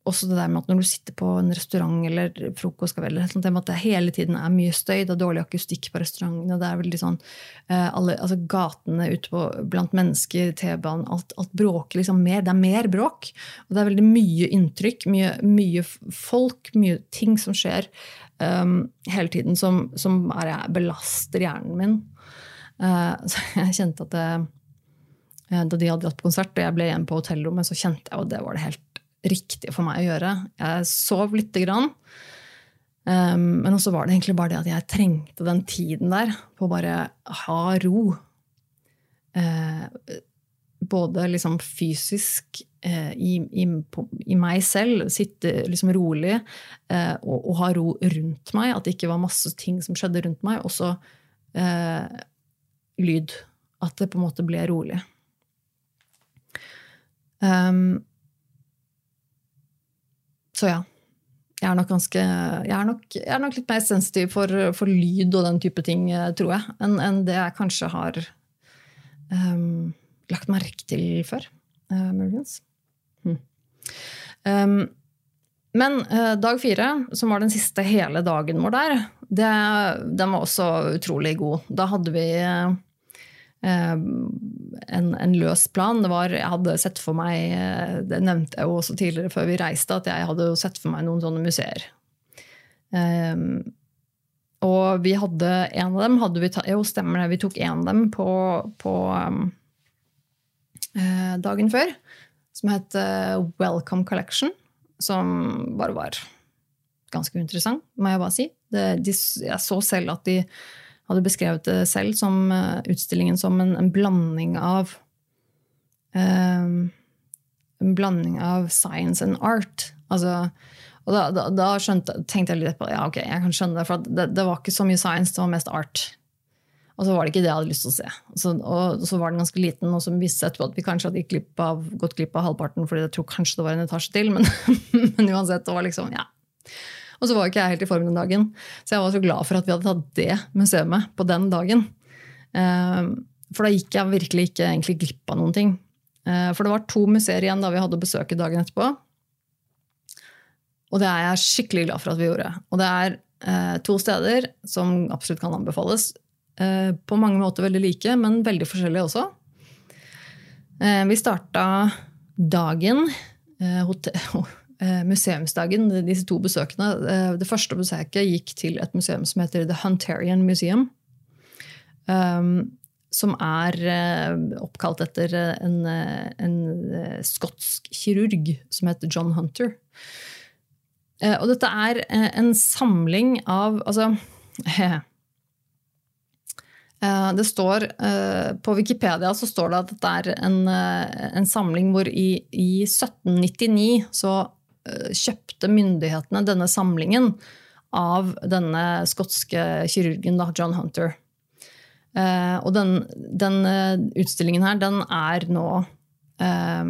også det der med at når du sitter på en restaurant eller frokostkveld, eller sånt, det med at det hele tiden er mye støy, det er dårlig akustikk på restaurantene, det er veldig sånn, eh, alle, altså gatene ute på, blant mennesker, T-banen, alt, alt bråker liksom mer, det er mer bråk, og det er veldig mye inntrykk, mye, mye folk, mye ting som skjer um, hele tiden, som, som er, belaster hjernen min. Uh, så jeg kjente at det, da de hadde hatt på konsert, og jeg ble igjen på hotellrommet, så kjente jeg, og det var det helt riktig for meg å gjøre. Jeg sov litt grann, um, men også var det egentlig bare det at jeg trengte den tiden der på å bare ha ro. Uh, både liksom fysisk uh, i, i, på, i meg selv, sitte liksom rolig, uh, og, og ha ro rundt meg, at det ikke var masse ting som skjedde rundt meg, og så uh, lyd, at det på en måte ble rolig. Um, Så ja, jeg er nok ganske, jeg er nok, jeg er nok litt mer sensitiv for, for lyd og den type ting, tror jeg, enn, enn det jeg kanskje har um, lagt merke til før, uh, muligens. Hmm. Um, men uh, dag fire, som var den siste hele dagen vår der, det, den var også utrolig god. Da hadde vi uh, En, en løs plan. Det var, jeg hadde sett for meg, det nevnte jeg jo også tidligere før vi reiste, at jeg hadde sett for meg noen sånne museer. Um, og vi hadde en av dem, hadde vi ta, jo stemmer det, vi tok en av dem på, på um, uh, dagen før, som het uh, Welcome Collection, som bare var ganske interessant, må jeg bare si. Det, de, jeg så selv at de hadde beskrevet det selv som uh, utstillingen som en, en blanding av um, en blanding av science and art. Altså, og da, da, da skjønte, tenkte jeg litt på, ja ok, jeg kan skjønne det, for det, det var ikke så mye science, det var mest art. Og så var det ikke det jeg hadde lyst til å se. Så, og så var den ganske liten, og så visste jeg etterpå at vi kanskje hadde gått glipp av, gått glipp av halvparten, fordi jeg tror kanskje det var en etasje til, men, men uansett, det var liksom, ja. Og så var ikke jeg helt i form den dagen. Så jeg var så glad for at vi hadde tatt det museet på den dagen. For da gikk jeg virkelig ikke egentlig glipp av noen ting. For det var to museer igjen da vi hadde besøket dagen etterpå. Og det er jeg skikkelig glad for at vi gjorde. Og det er to steder som absolutt kan anbefales. På mange måter veldig like, men veldig forskjellige også. Vi startet dagen hotell museumsdagen, disse to besøkene. Det første besøket gikk til et museum som heter The Hunterian Museum, um, som er uh, oppkalt etter en, en skotsk kirurg som heter John Hunter. Uh, og dette er uh, en samling av, altså, uh, det står, uh, på Wikipedia så står det at dette er en, uh, en samling hvor i, i sytten nittini så kjøpte myndighetene denne samlingen av denne skotske kirurgen, da, John Hunter. Eh, og den, den utstillingen her, den er nå eh,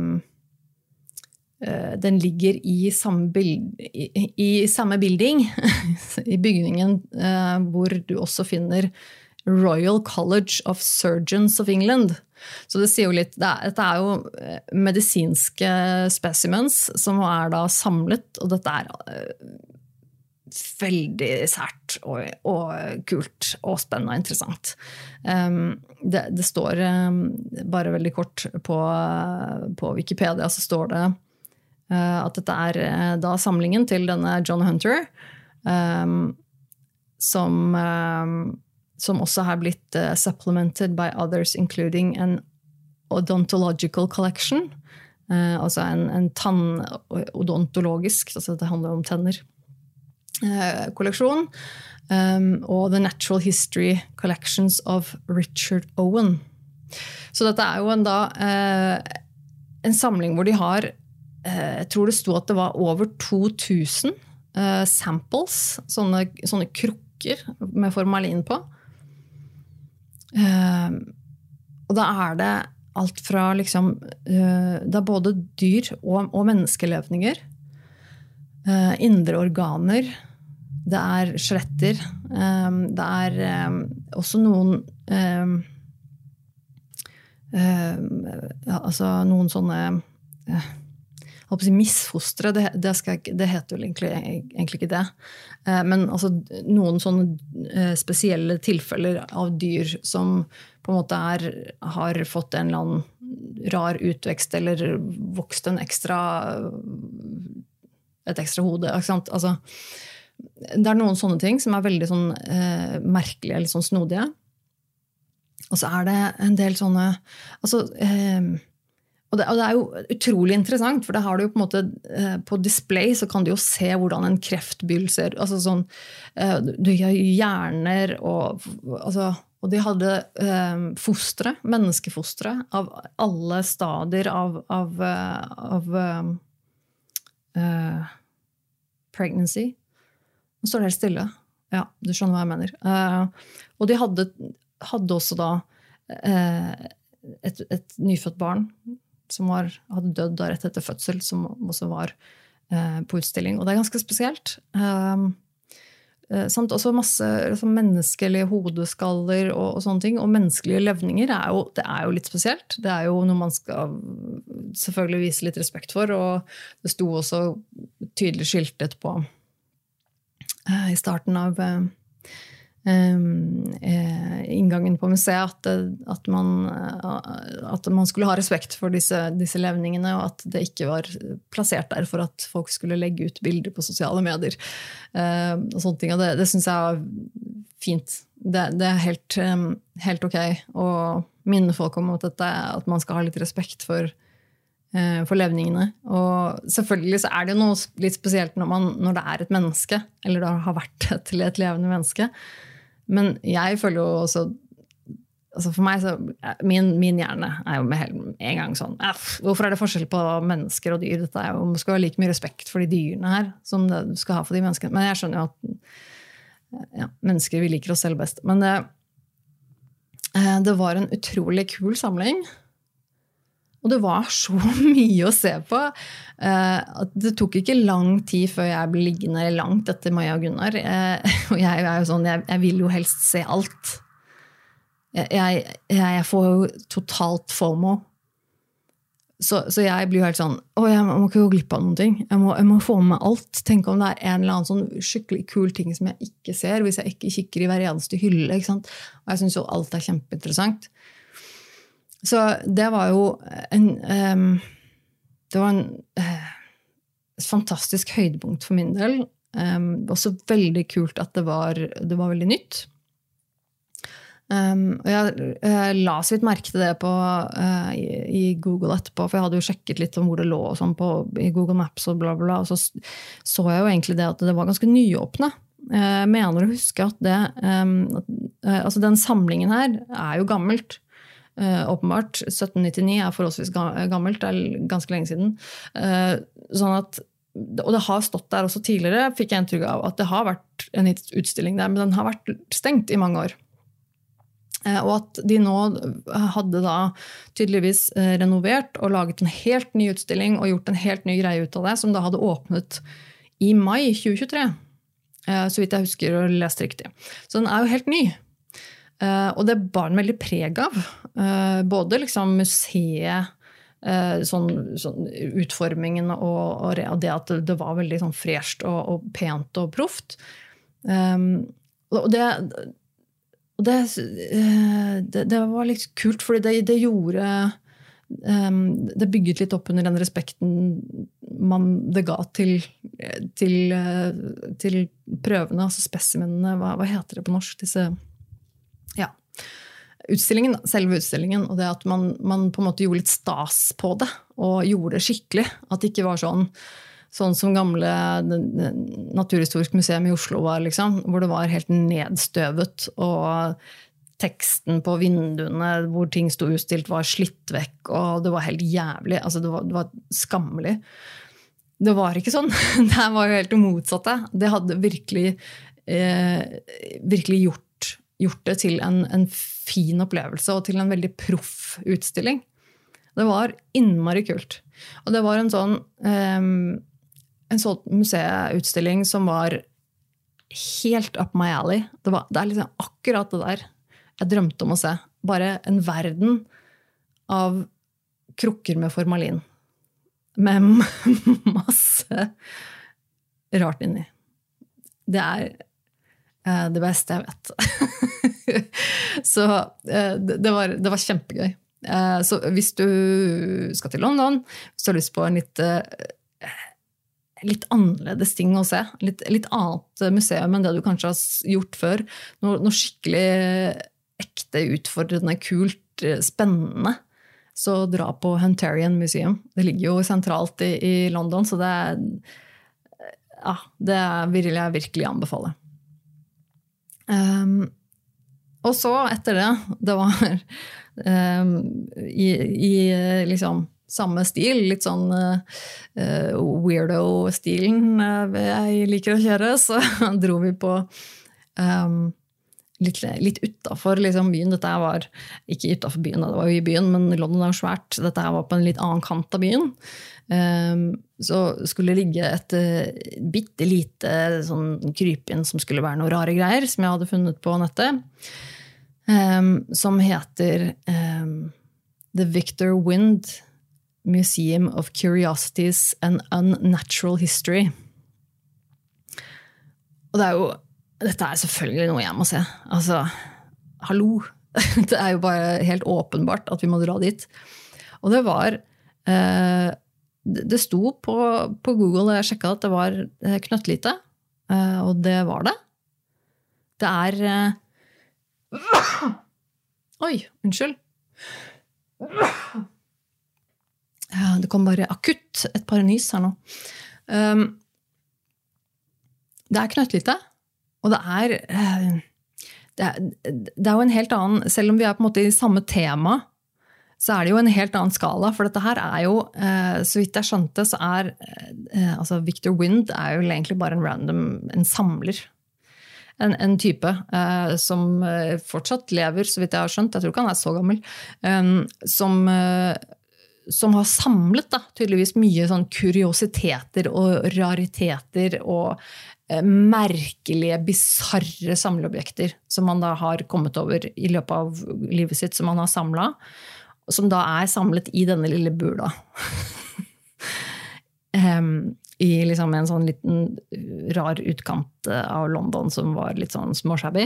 den ligger i samme, bild, i, i samme building, i bygningen eh, hvor du også finner Royal College of Surgeons of England. Så det sier jo litt, det er, dette er jo medisinske specimens som er da samlet, og dette er uh, veldig sært og, og kult og spennende og interessant. Um, det, det står um, bare veldig kort på, på Wikipedia, så står det uh, at dette er uh, da samlingen til denne John Hunter, um, som... Um, som også har blitt uh, supplemented by others, including an odontological collection, uh, altså en, en tann-odontologisk, altså det handler om tenner, uh, kolleksjon, um, og The Natural History Collections of Richard Owen. Så dette er jo en, da, uh, en samling hvor de har, uh, jeg tror det stod at det var over to tusen uh, samples, sånne, sånne krukker med formalin på. Uh, og da er det alt fra liksom, uh, det er både dyr og, og menneskelevninger, uh, indre organer, det er skjeletter, um, det er um, også noen um, uh, ja, altså noen sånne uh, håper jeg, misfostre, det, det, skal, det heter jo egentlig, egentlig ikke det. Men altså, noen sånne spesielle tilfeller av dyr som på en måte er, har fått en eller annen rar utvekst eller vokst en ekstra, et ekstra hode. Ikke sant? Altså, det er noen sånne ting som er veldig sånn, eh, merkelige eller sånn snodige. Og så er det en del sånne altså, eh, og, det, og det er jo utrolig interessant, for det har du jo på en måte eh, på display så kan du jo se hvordan en kreftbyll ser altså sånn, eh, du har hjerner og, altså, og de hadde eh, fostre, menneskefostre av alle stadier av, av, av uh, pregnancy. Nå står det helt stille. Ja, du skjønner hva jeg mener. Uh, og de hadde, hadde også da uh, et, et nyfødt barn som var, hadde dødd da rett etter fødsel, som også var uh, på utstilling. Og det er ganske spesielt. Uh, uh, samt også masse liksom, menneskelige hodeskaller og, og sånne ting. Og menneskelige levninger er jo, det er jo litt spesielt. Det er jo noe man skal selvfølgelig vise litt respekt for. Og det sto også tydelig skiltet på i starten av um, eh, inngangen på museet at, at, man, at man skulle ha respekt for disse, disse levningene, og at det ikke var plassert der for at folk skulle legge ut bilder på sosiale medier. Eh, og sånne ting, og det, det synes jeg er fint. Det, det er helt, helt ok å minne folk om at, dette, at man skal ha litt respekt for for levningene. Og selvfølgelig så er det jo noe litt spesielt når, man, når det er et menneske, eller det har vært til et levende menneske. Men jeg føler jo også, altså for meg så, min, min hjerne er jo med en gang sånn, hvorfor er det forskjell på mennesker og dyr? Dette er jo, man skal ha like mye respekt for de dyrene her, som det du skal ha for de menneskene. Men jeg skjønner jo at ja, mennesker vi liker oss selv best. Men det, det var en utrolig kul samling. Og det var så mye å se på. At det tok ikke lang tid før jeg ble liggende langt etter Maja og Gunnar. Og jeg er jo sånn, jeg, jeg vil jo helst se alt. Jeg, jeg, jeg får jo totalt FOMO. Så, så jeg blir jo helt sånn, å, jeg må ikke gå glipp av noen ting. Jeg må, jeg må få med alt. Tenk om det er en eller annen sånn skikkelig kul ting som jeg ikke ser, hvis jeg ikke kikker i hver eneste hylle. Ikke sant? Og jeg synes jo alt er kjempeinteressant. Så det var jo en, um, det var en uh, et fantastisk høydepunkt for min del. Um, også veldig kult at det var, det var veldig nytt. Um, og jeg, jeg la så vidt merke til det på, uh, i, i Google etterpå, for jeg hadde jo sjekket litt om hvor det lå og sånn på, i Google Maps og bla bla bla, og så så jeg jo egentlig det at det var ganske nyåpne. Jeg mener å huske at det, um, at, uh, altså den samlingen her er jo gammelt. Uh, åpenbart, sytten nittini er forholdsvis gammelt, det er ganske lenge siden. Uh, sånn at, og det har stått der også tidligere, fikk jeg inntrykk av at det har vært en utstilling der, men den har vært stengt i mange år. Uh, og at de nå hadde da tydeligvis uh, renovert og laget en helt ny utstilling og gjort en helt ny greie ut av det, som da hadde åpnet i mai tjue tjuetre. Uh, så vidt jeg husker og lest riktig. Så den er jo helt ny. Uh, og det bar den veldig preg av. Uh, både liksom museet, uh, sånn, sånn utformingen og, og, og det at det var veldig sånn fresht og, og pent og proft. Um, og det, og det, uh, det, det var litt kult, fordi det, det gjorde um, det bygget litt opp under den respekten man det ga til, til, uh, til prøvene, altså spesimenene, hva, hva heter det på norsk, disse ja, utstillingen, selve utstillingen, og det at man, man på en måte gjorde litt stas på det, og gjorde det skikkelig, at det ikke var sånn, sånn som gamle Naturhistorisk museum i Oslo var, liksom, hvor det var helt nedstøvet, og teksten på vinduene, hvor ting stod utstilt, var slitt vekk, og det var helt jævlig, altså det var, det var skammelig. Det var ikke sånn, det var jo helt det motsatte. Det hadde virkelig, eh, virkelig gjort gjort det til en, en fin opplevelse og til en veldig proff utstilling. Det var innmari kult. Og det var en sånn, um, en sånn museutstilling som var helt up my alley. Det, var, det er liksom akkurat det der jeg drømte om å se. Bare en verden av krukker med formalin. med masse rart inni. Det er uh, det beste jeg vet. Så uh, det, var, det var kjempegøy. Uh, så hvis du skal til London, hvis du har lyst på en litt, uh, litt annerledes ting å se, litt, litt annet museum enn det du kanskje har gjort før, noe, noe skikkelig ekte, utfordrende, kult, spennende, så dra på Hunterian Museum. Det ligger jo sentralt i, i London, så det er, ja, det vil jeg virkelig anbefale. Um, og så etter det, det var um, i, i liksom samme stil, litt sånn uh, weirdo-stilen uh, jeg liker å kjøre, så dro vi på um, Litt, litt utenfor liksom, byen. Dette var ikke utenfor byen, det var jo i byen, men London er jo svært. Dette var på en litt annen kant av byen. Um, så skulle det ligge et uh, bitte lite sånn krypinn som skulle være noe rare greier, som jeg hadde funnet på nettet, um, som heter um, The Victor Wind Museum of Curiosities and Unnatural History. Og det er jo Dette er selvfølgelig noe jeg må se. Altså, hallo. Det er jo bare helt åpenbart at vi må dra dit. Og det var, eh, det sto på, på Google, og jeg sjekket at det var knøttlite, eh, og det var det. Det er, eh, oi, unnskyld. Ja, det kom bare akutt et par nys her nå. Um, det er knøttlite. Og det er, det er, det er jo en helt annen, selv om vi er på en måte i samme tema, så er det jo en helt annen skala, for dette her er jo, så vidt jeg skjønte, så er, altså Victor Wind er jo egentlig bare en random, en samler. En, en type som fortsatt lever, så vidt jeg har skjønt, jeg tror ikke han er så gammel, som, som har samlet da, tydeligvis mye sånn kuriositeter og rariteter og merkelige, bizarre samleobjekter som man da har kommet over i løpet av livet sitt, som man har samlet, som da er samlet i denne lille bula. um, I liksom en sånn liten rar utkant av London som var litt sånn småshabby.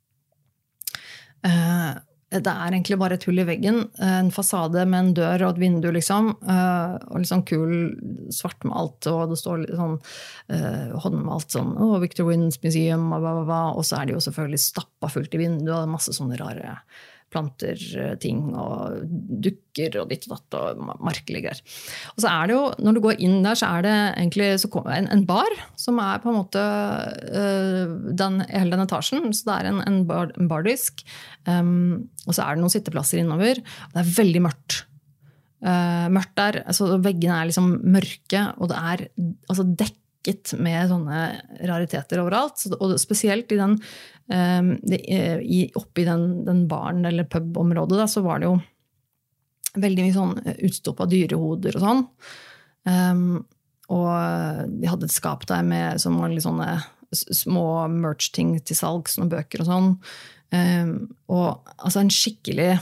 Uh, det er egentlig bare et hull i veggen, en fasade med en dør og et vindu, liksom, og litt sånn kul svartmalt, og det står litt sånn uh, håndmalt sånn, oh, Victor Winds Museum, og, hva, hva, hva. Og så er det jo selvfølgelig stappet fullt i vinduet, og masse sånne rare planter, ting, og dukker, og ditt og datt, og merkelige greier. Og så er det jo, når du går inn der, så er det egentlig så en, en bar, som er på en måte uh, den, hele den etasjen, så det er en, en, bar, en bardisk, um, og så er det noen sitteplasser innover, og det er veldig mørkt. Uh, mørkt der, altså veggene er liksom mørke, og det er altså dekket med sånne rariteter overalt, og spesielt i den Um, det, i, oppi den, den baren eller pubområdet da, så var det jo veldig mye sånn utstopp av dyrehoder og sånn. Um, og de hadde et skap der med som var litt sånne små merch-ting til salgs, noen bøker og sånn. Um, og altså en skikkelig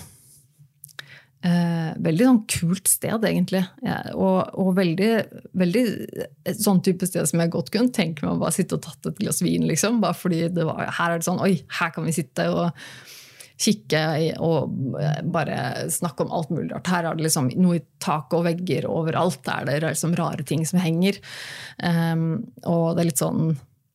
Uh, veldig sånn kult sted egentlig, ja, og, og veldig, veldig et sånn type sted som jeg godt kunne tenke meg å bare sitte og tatt et glass vin liksom, bare fordi det var, her er det sånn, oi, her kan vi sitte og kikke og bare snakke om alt mulig rart. Her er det liksom noe i tak og vegger overalt, der det er liksom rare ting som henger, um, og det er litt sånn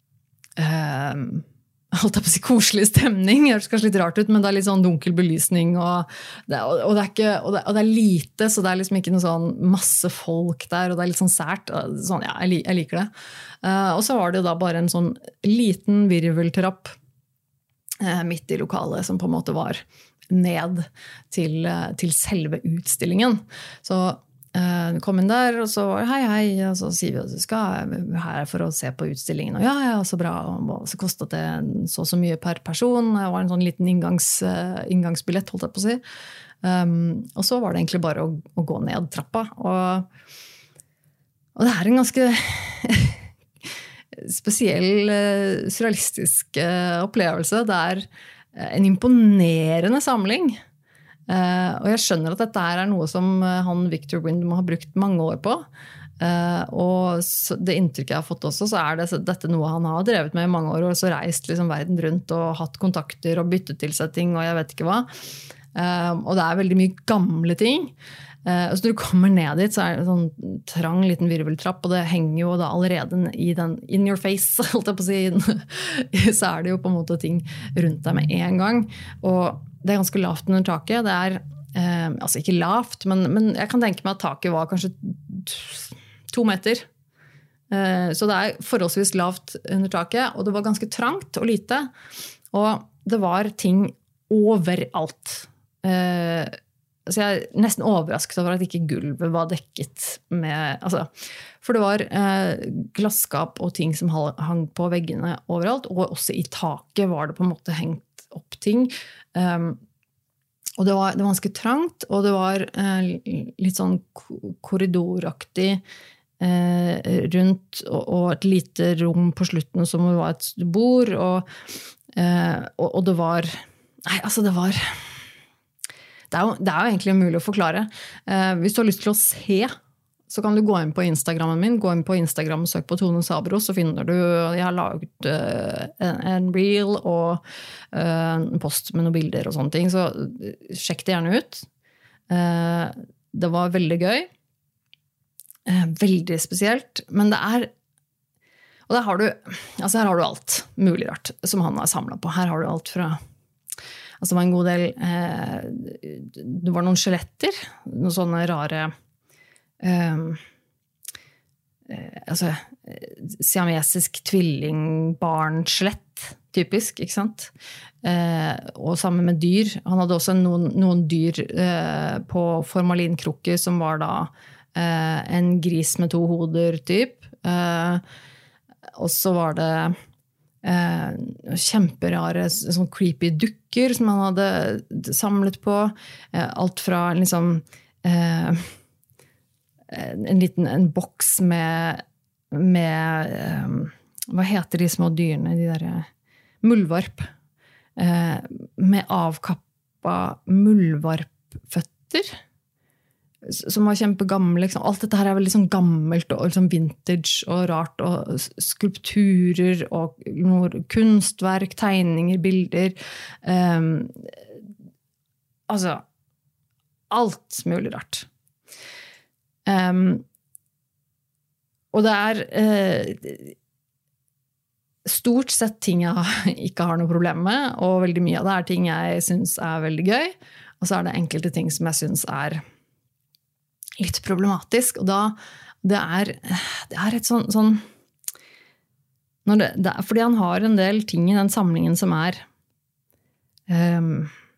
um, holdt jeg på å si koselig stemning, det høres kanskje litt rart ut, men det er litt sånn dunkel belysning, og det, og det, er, ikke, og det, og det er lite, så det er liksom ikke noe sånn masse folk der, og det er litt sånn sært, sånn, ja, jeg, jeg liker det. Uh, og så var det jo da bare en sånn liten virveltrapp uh, midt i lokalet, som på en måte var ned til, uh, til selve utstillingen. Så Uh, kom inn der, og så hei, hei, og så sier vi at du skal her for å se på utstillingen, og ja, ja, så bra, og så kostet det så så mye per person, det var en sånn liten inngangs, uh, inngangsbillett, holdt jeg på å si. Um, og så var det egentlig bare å, å gå ned trappa, og, og det er en ganske spesiell, uh, surrealistisk uh, opplevelse. Det er en imponerende samling Uh, og jeg skjønner at dette er noe som han Victor Windom har brukt mange år på. Uh, og så, det inntrykket jeg har fått også, så er det, så dette noe han har drevet med i mange år, og så reist liksom verden rundt og hatt kontakter og byttet til seg ting, og jeg vet ikke hva. Uh, og det er veldig mye gamle ting. Uh, og så når du kommer ned dit, så er det en sånn trang liten virveltrapp, og det henger jo da allerede i den in your face, holdt jeg på å si, så er det jo på en måte ting rundt deg med en gang. Og det er ganske lavt under taket. Det er, eh, altså ikke lavt, men, men jeg kan tenke meg at taket var kanskje to meter. Eh, så det er forholdsvis lavt under taket, og det var ganske trangt og lite. Og det var ting overalt. Eh, så jeg er nesten overrasket over at ikke gulvet var dekket med, altså, for det var eh, glasskap og ting som hang på veggene overalt, og også i taket var det på en måte hengt opp ting. Um, og det var, det var ganske trangt, og det var uh, litt sånn korridoraktig uh, rundt, og, og et lite rom på slutten som var et bord, og, uh, og, og det var, nei, altså det var, det er jo, det er jo egentlig umulig å forklare. Uh, hvis du har lyst til å se, så kan du gå inn på Instagrammen min, gå inn på Instagram og søk på Tone Sabro, så finner du, jeg har laget uh, en, en reel og uh, en post med noen bilder og sånne ting, så sjekk det gjerne ut. Uh, det var veldig gøy, uh, veldig spesielt, men det er, og der har du, altså her har du alt mulig rart som han har samlet på. Her har du alt fra, altså det var en god del, uh, det var noen skjeletter, noen sånne rare, Um, eh, altså siamesisk tvillingbarnskjelett typisk, ikke sant? Eh, og sammen med dyr. Han hadde også noen, noen dyr eh, på formalinkrukke som var da eh, en gris med to hoder typ. Eh, og så var det eh, kjemperare sånn creepy dukker som han hadde samlet på. Eh, alt fra liksom eh, en liten en boks med, med um, hva heter de små dyrene, de der muldvarp, uh, med avkappa muldvarpføtter, som var kjempegamle. Liksom. Alt dette her er veldig sånn gammelt og liksom vintage og rart, og skulpturer og noe kunstverk, tegninger, bilder. Um, altså, alt mulig rart. Um, og det er uh, stort sett ting jeg ikke har noe problem med, og veldig mye av det er ting jeg synes er veldig gøy, og så er det enkelte ting som jeg synes er litt problematisk, og da det er, det er et sånn, sånn når det, det er, fordi han har en del ting i den samlingen som er um,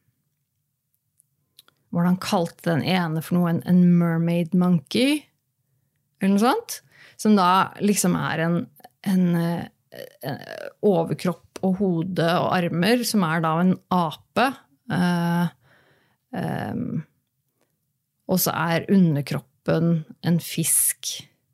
hva han kalte den ene for noe, en, en mermaid monkey, eller noe sånt, som da liksom er en, en, en overkropp og hode og armer, som er da en ape, uh, um, og så er underkroppen en fisk,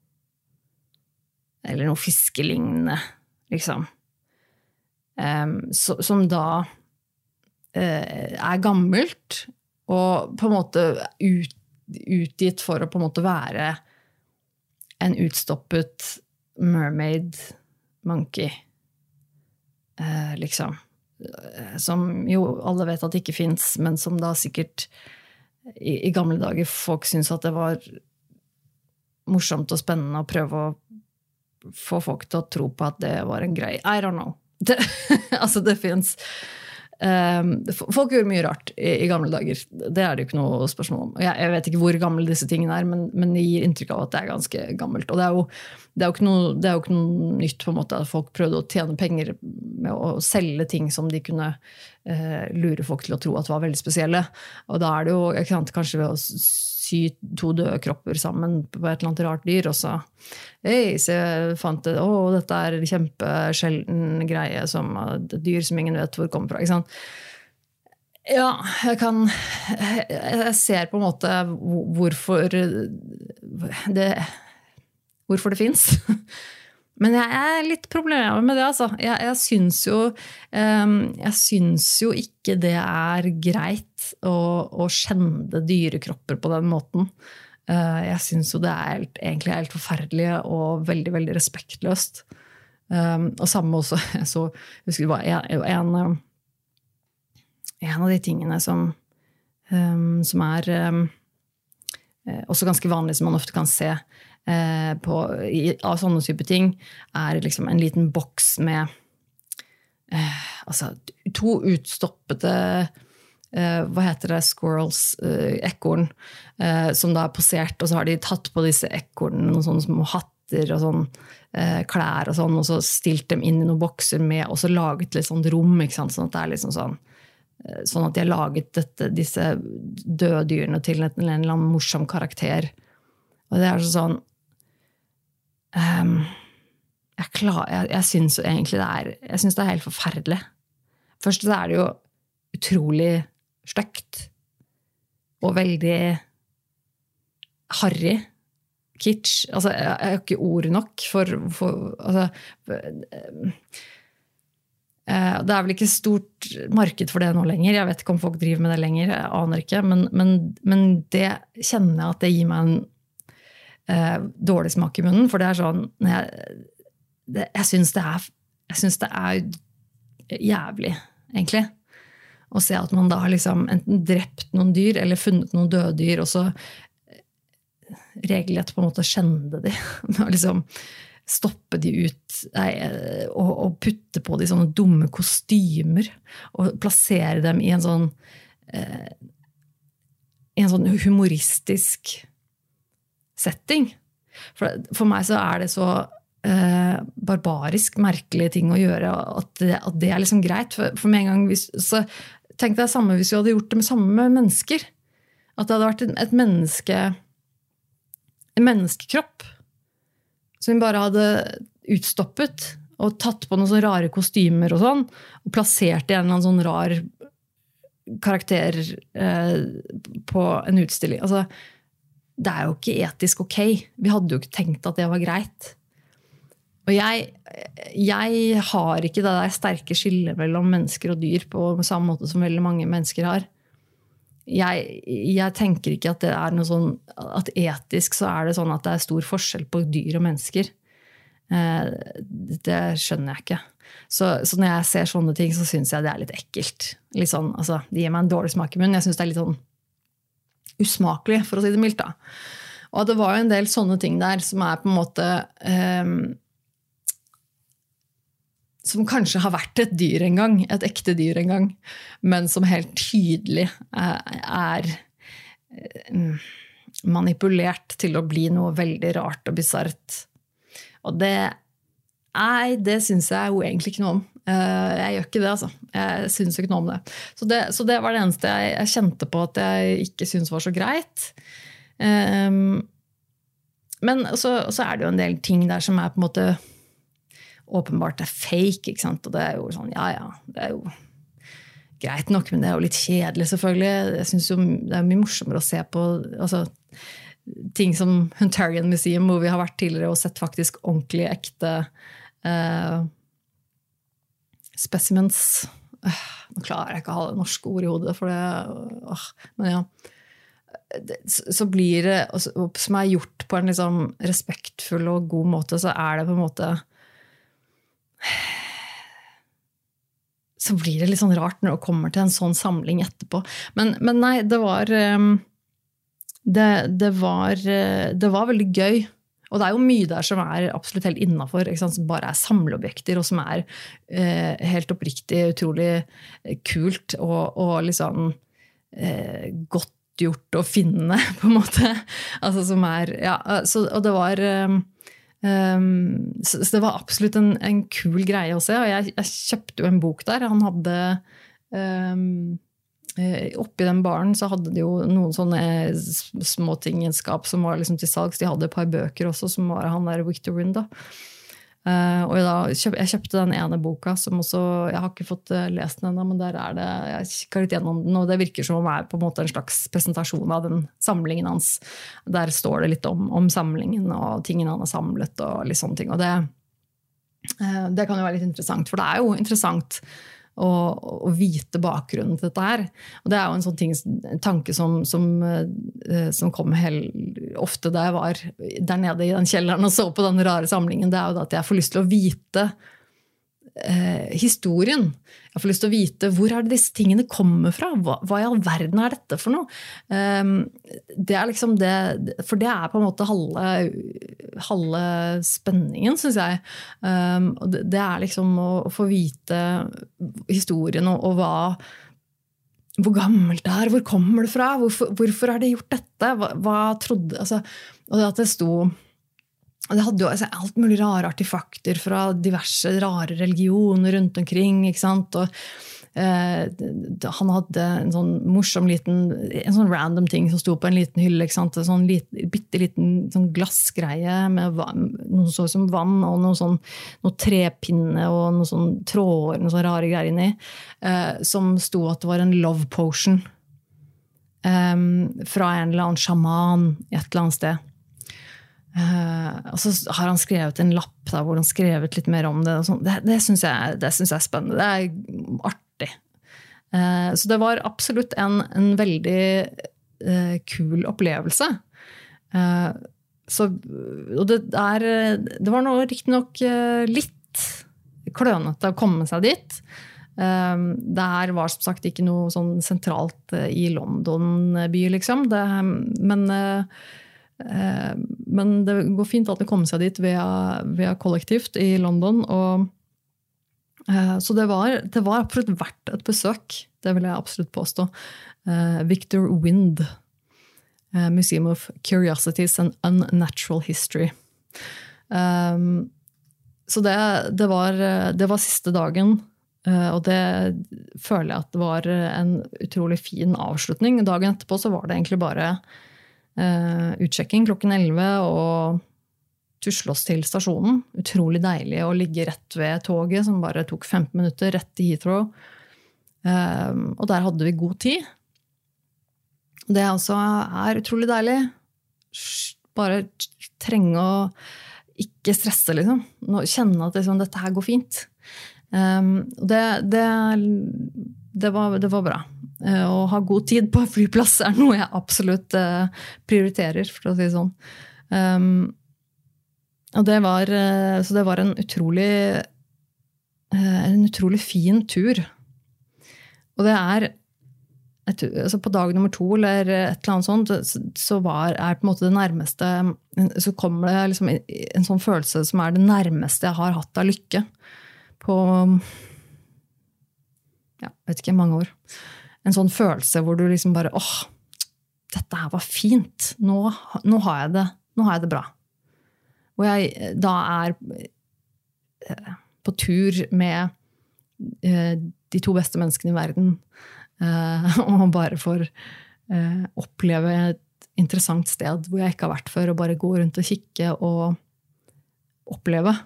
eller noe fiskelignende, liksom, um, så, som da uh, er gammelt, og på en måte ut, utgitt for å på en måte være en utstoppet mermaid monkey, eh, liksom. Som jo alle vet at det ikke finnes, men som da sikkert i, i gamle dager folk synes at det var morsomt og spennende å prøve å få folk til å tro på at det var en greie. I don't know. Det, altså det finnes... Um, folk gjør mye rart i, i gamle dager. Det er det jo ikke noe spørsmål om. Jeg, jeg vet ikke hvor gamle disse tingene er, men, men det gir inntrykk av at det er ganske gammelt. Og det er jo, det er jo, ikke, noe, det er jo ikke noe nytt på en måte at folk prøvde å tjene penger med å selge ting som de kunne uh, lure folk til å tro at var veldig spesielle. Og da er det jo jeg kan, kanskje ved å sy to døde kropper sammen på et eller annet rart dyr, og så hei, så jeg fant det, å, dette er en kjempesjelden greie som et dyr som ingen vet hvor kommer fra, ikke sant? Ja, jeg kan jeg ser på en måte hvorfor det hvorfor det finnes. Men jeg er litt problemer med det, altså. Jeg, jeg, syns jo, um, jeg syns jo ikke det er greit å, å skjende dyrekropper på den måten. Uh, jeg syns jo det er helt, egentlig helt forferdelig og veldig, veldig respektløst. Um, og samme også, så husker jeg bare en, en, en av de tingene som, um, som er um, også ganske vanlig, som man ofte kan se På, i, av sånne type ting er liksom en liten boks med eh, altså, to utstoppete eh, hva heter det, squirrels, eh, ekorn eh, som da er posert, og så har de tatt på disse ekornene noen sånne små hatter og sånn, eh, klær og sånn, og så stilt dem inn i noen bokser med, og så laget litt sånn rom, ikke sant? Sånn at det er liksom sånn sånn at de har laget dette, disse døde dyrene til en, en eller annen morsom karakter, og det er sånn Um, jeg, klar, jeg, jeg synes jo egentlig det er jeg synes det er helt forferdelig. Først så er det jo utrolig støkt og veldig harry kitsch. Altså, jeg, jeg har ikke ord nok for, for altså, uh, det er vel ikke stort marked for det nå lenger. Jeg vet ikke om folk driver med det lenger, jeg aner ikke, men, men, men det kjenner jeg at det gir meg en Eh, dårlig smak i munnen, for det er sånn jeg, det, jeg synes det er jeg synes det er jævlig egentlig å se at man da har liksom enten drept noen dyr eller funnet noen døde dyr og så regelrett på en måte skjende de med å liksom stoppe de ut nei, og, og putte på de sånne dumme kostymer og plassere dem i en sånn eh, i en sånn humoristisk setting. For, for meg så er det så eh, barbarisk merkelige ting å gjøre at det, at det er liksom greit. For, for med en gang hvis, så tenkte jeg samme hvis vi hadde gjort det med samme med mennesker. At det hadde vært et, et menneske en menneskekropp som vi bare hadde utstoppet og tatt på noen sånne rare kostymer og sånn og plassert i en eller annen sånn rar karakter eh, på en utstilling. Altså det er jo ikke etisk ok. Vi hadde jo ikke tenkt at det var greit. Og jeg, jeg har ikke det der sterke skillet mellom mennesker og dyr på samme måte som veldig mange mennesker har. Jeg, jeg tenker ikke at det er noe sånn, at etisk så er det sånn at det er stor forskjell på dyr og mennesker. Det skjønner jeg ikke. Så, så når jeg ser sånne ting, så synes jeg det er litt ekkelt. Litt sånn, altså, det gir meg en dårlig smak i munnen. Jeg synes det er litt sånn usmakelig, for å si det mildt da. Og det var jo en del sånne ting der som er på en måte um, som kanskje har vært et dyr en gang, et ekte dyr en gang, men som helt tydelig er, er um, manipulert til å bli noe veldig rart og bizarrt. Og det, nei, det synes jeg jo egentlig ikke noe om. Jeg gjør ikke det, altså. Jeg synes ikke noe om det. Så det, så det var det eneste jeg, jeg kjente på at jeg ikke synes var så greit. Um, men så, så er det jo en del ting der som er på en måte åpenbart er fake, ikke sant? Og det er jo sånn, ja, ja, det er jo greit nok, men det er jo litt kjedelig selvfølgelig. Jeg synes jo det er mye morsommere å se på altså, ting som Hunterian Museum, hvor vi har vært tidligere og sett faktisk ordentlig ekte uh, specimens. Uh, nå klarer jeg ikke å ha det norske ord i hodet for det. Uh, men ja. Det, så blir det, som er gjort på en liksom respektfull og god måte, så er det på en måte så blir det litt sånn rart når det kommer til en sånn samling etterpå. Men, men nei, det var um, det, det var det var veldig gøy. Og det er jo mye der som er absolutt helt innenfor, ikke sant? Som bare er samleobjekter, og som er eh, helt oppriktig, utrolig kult, og, og liksom eh, godt gjort å finne, på en måte. Altså som er, ja, så, og det var, um, um, så, så det var absolutt en, en kul greie å se, og jeg, jeg kjøpte jo en bok der. Han hadde, um, oppi den baren så hadde de jo noen sånne små tingenskap som var liksom til salgs. De hadde et par bøker også, som var han der Victor Rynda. Uh, og da, kjøp, jeg kjøpte den ene boka, som også, jeg har ikke fått uh, lest den enda, men der er det, jeg kikker litt gjennom den, og det virker som om det er på en måte en slags presentasjon av den samlingen hans. Der står det litt om, om samlingen, og tingene han har samlet, og litt sånne ting. Og det, Det kan jo være litt interessant, for det er jo interessant å, å vite bakgrunnen til dette her. Og det er jo en sånn ting, en tanke som, som, som kom helt ofte da jeg var der nede i den kjelleren og så på den rare samlingen, det er jo at jeg får lyst til å vite eh, historien. Jeg får lyst til å vite hvor er det disse tingene kommer fra? Hva, hva i all verden er dette for noe? Um, det er liksom det, for det er på en måte halve, halve spenningen, synes jeg. Um, og det, det er liksom å, å få vite historien og, og hva, hvor gammelt det er, hvor kommer det fra? Hvorfor, hvorfor har det gjort dette? Hva, hva trodde, altså, og det at det sto det hadde jo altså, alt mulig rare artefakter fra diverse rare religioner rundt omkring, ikke sant? Og eh, han hadde en sånn morsom liten, en sånn random ting som stod på en liten hylle, ikke sant? En sånn lit, bitteliten sånn glassgreie med vann, noe sånn som vann og noe sånn, noe trepinne og noe sånn tråder, noe sånn rare greier inni, eh, som stod at det var en love potion eh, fra en eller annen sjaman i et eller annet sted. Uh, og så har han skrevet en lapp da, hvor han skrevet litt mer om det. Og det, det, synes jeg, det synes jeg er spennende. Det er artig. Uh, så det var absolutt en, en veldig uh, kul opplevelse. Uh, så, og det, er, det var noe riktig nok uh, litt klønete å komme seg dit. Uh, det her var som sagt ikke noe sånn sentralt uh, i London by, liksom. Det, men... Uh, Men det går fint at det kommer seg dit via, via kollektivt i London. Og, så det var, det var absolutt verdt et besøk. Det vil jeg absolutt påstå. Victor Wind, Museum of Curiosities and Unnatural History. Så det, det, var, det var siste dagen. Og det føler jeg at det var en utrolig fin avslutning. Dagen etterpå så var det egentlig bare Uh, utsjekking klokken elleve og tusle oss til stasjonen. Utrolig deilig å ligge rett ved toget som bare tok femten minutter rett til Heathrow. Uh, og der hadde vi god tid. Det også er utrolig deilig. Bare trenge å ikke stresse, liksom. Kjenne at liksom, dette her går fint. Um, det, det, det, var, det var bra. Å ha god tid på flyplass er noe jeg absolutt prioriterer, for å si sånn. Um, og det var, så det var en utrolig, en utrolig fin tur. Og det er, et, altså på dag nummer to, eller et eller annet sånt, så var, er på en måte det nærmeste, så kommer det liksom en sånn følelse som er det nærmeste jeg har hatt av lykke på, ja, vet ikke, mange år. En sånn følelse hvor du liksom bare, åh, dette her var fint. Nå, nå, har jeg det, nå har jeg det bra. Og jeg da er på tur med de to beste menneskene i verden, og bare får oppleve et interessant sted hvor jeg ikke har vært før, og bare gå rundt og kikke og oppleve.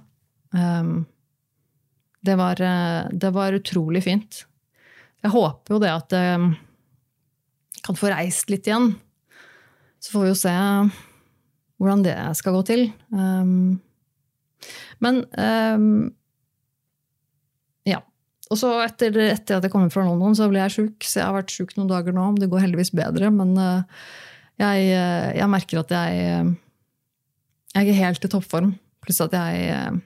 Det var, det var utrolig fint. Jeg håper jo det at jeg kan få reist litt igjen. Så får vi jo se hvordan det skal gå til. Um, men um, ja. Og så etter, etter at jeg kom fra London så ble jeg syk. Så jeg har vært syk noen dager nå. Det går heldigvis bedre. Men uh, jeg, jeg merker at jeg, jeg er helt i toppform. Pluss at jeg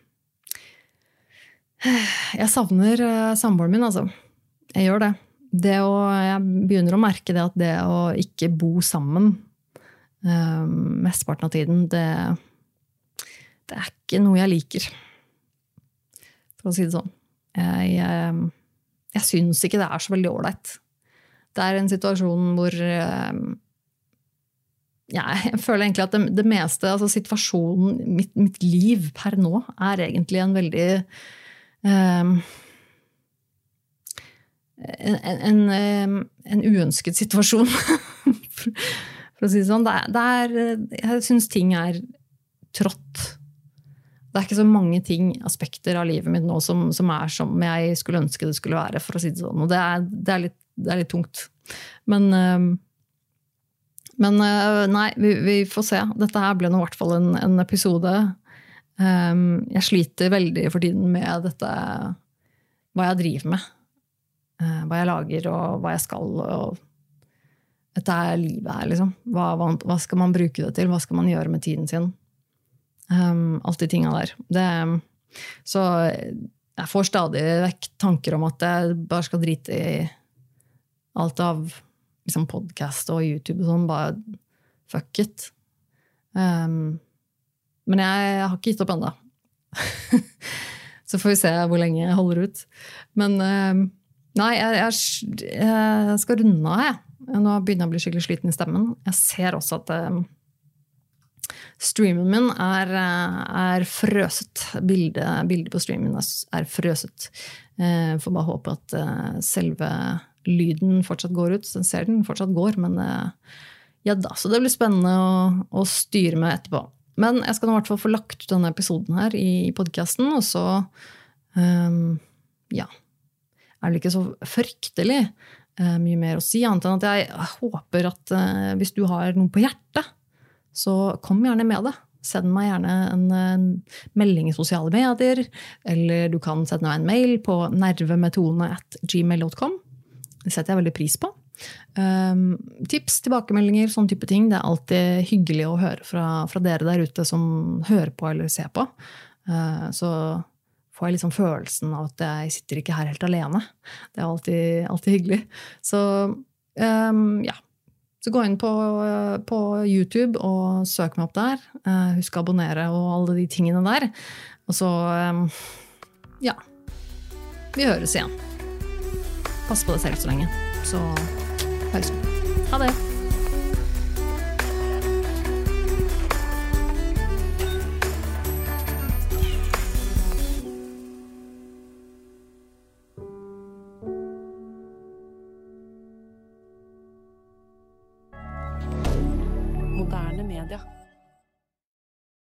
jeg savner uh, samboeren min, altså. Jeg gjør det. Det å, jeg begynner å merke det at det å ikke bo sammen um, mesteparten av tiden, det, det er ikke noe jeg liker. For å si det sånn. Jeg, jeg, jeg synes ikke det er så veldig ordentlig. Det er en situasjon hvor um, ja, jeg føler egentlig at det, det meste, altså situasjonen, mitt, mitt liv per nå, er egentlig en veldig um, En, en, en uønsket situasjon, for å si det sånn. Det er, det er, jeg synes ting er trått. Det er ikke så mange ting, aspekter av livet mitt nå som, som er som jeg skulle ønske det skulle være, for å si det sånn. Og det er, det er, litt, det er litt tungt. Men, men nei, vi, vi får se. Dette her ble nå i hvert fall en, en episode Um, jeg sliter veldig for tiden med dette, hva jeg driver med. Uh, hva jeg lager, og hva jeg skal. Og dette er livet her, liksom. Hva, hva, hva skal man bruke det til? Hva skal man gjøre med tiden sin? Um, alt de tingene der. Det, så jeg får stadig vekk tanker om at jeg bare skal drite i alt av liksom podcast og YouTube og sånn, bare fuck it. Um, Men jeg, jeg har ikke gitt opp enda. Så får vi se hvor lenge jeg holder ut. Men nei, jeg, jeg, jeg skal runde av, jeg. Nå begynner jeg å bli skikkelig sliten i stemmen. Jeg ser også at um, streamen min er, er frøset. Bildet, bildet på streamen min er frøset. Jeg får bare håpe at uh, selve lyden fortsatt går ut. Den ser den fortsatt går, men uh, ja da. Så det blir spennende å, å styre med etterpå. Men jeg skal nå i hvert fall få lagt ut denne episoden her i podcasten, og så, um, ja, er det ikke så fryktelig uh, mye mer å si, annet enn at jeg, jeg håper at uh, hvis du har noe på hjertet, så kom gjerne med det. Send meg gjerne en, en melding i sosiale medier, eller du kan sende meg en mail på nervemetone at gmail dot com. Det setter jeg veldig pris på. Um, tips, tilbakemeldinger, sånn type ting. Det er alltid hyggelig å høre fra, fra dere der ute som hører på eller ser på. Uh, så får jeg liksom følelsen av at jeg sitter ikke her helt alene. Det er alltid, alltid hyggelig. Så um, ja, så gå inn på, på YouTube og søk meg opp der. Uh, husk å abonnere og alle de tingene der. Og så um, ja, vi høres igjen. Pass på det selv så lenge. Så høres vi. Ha det! Moderne media.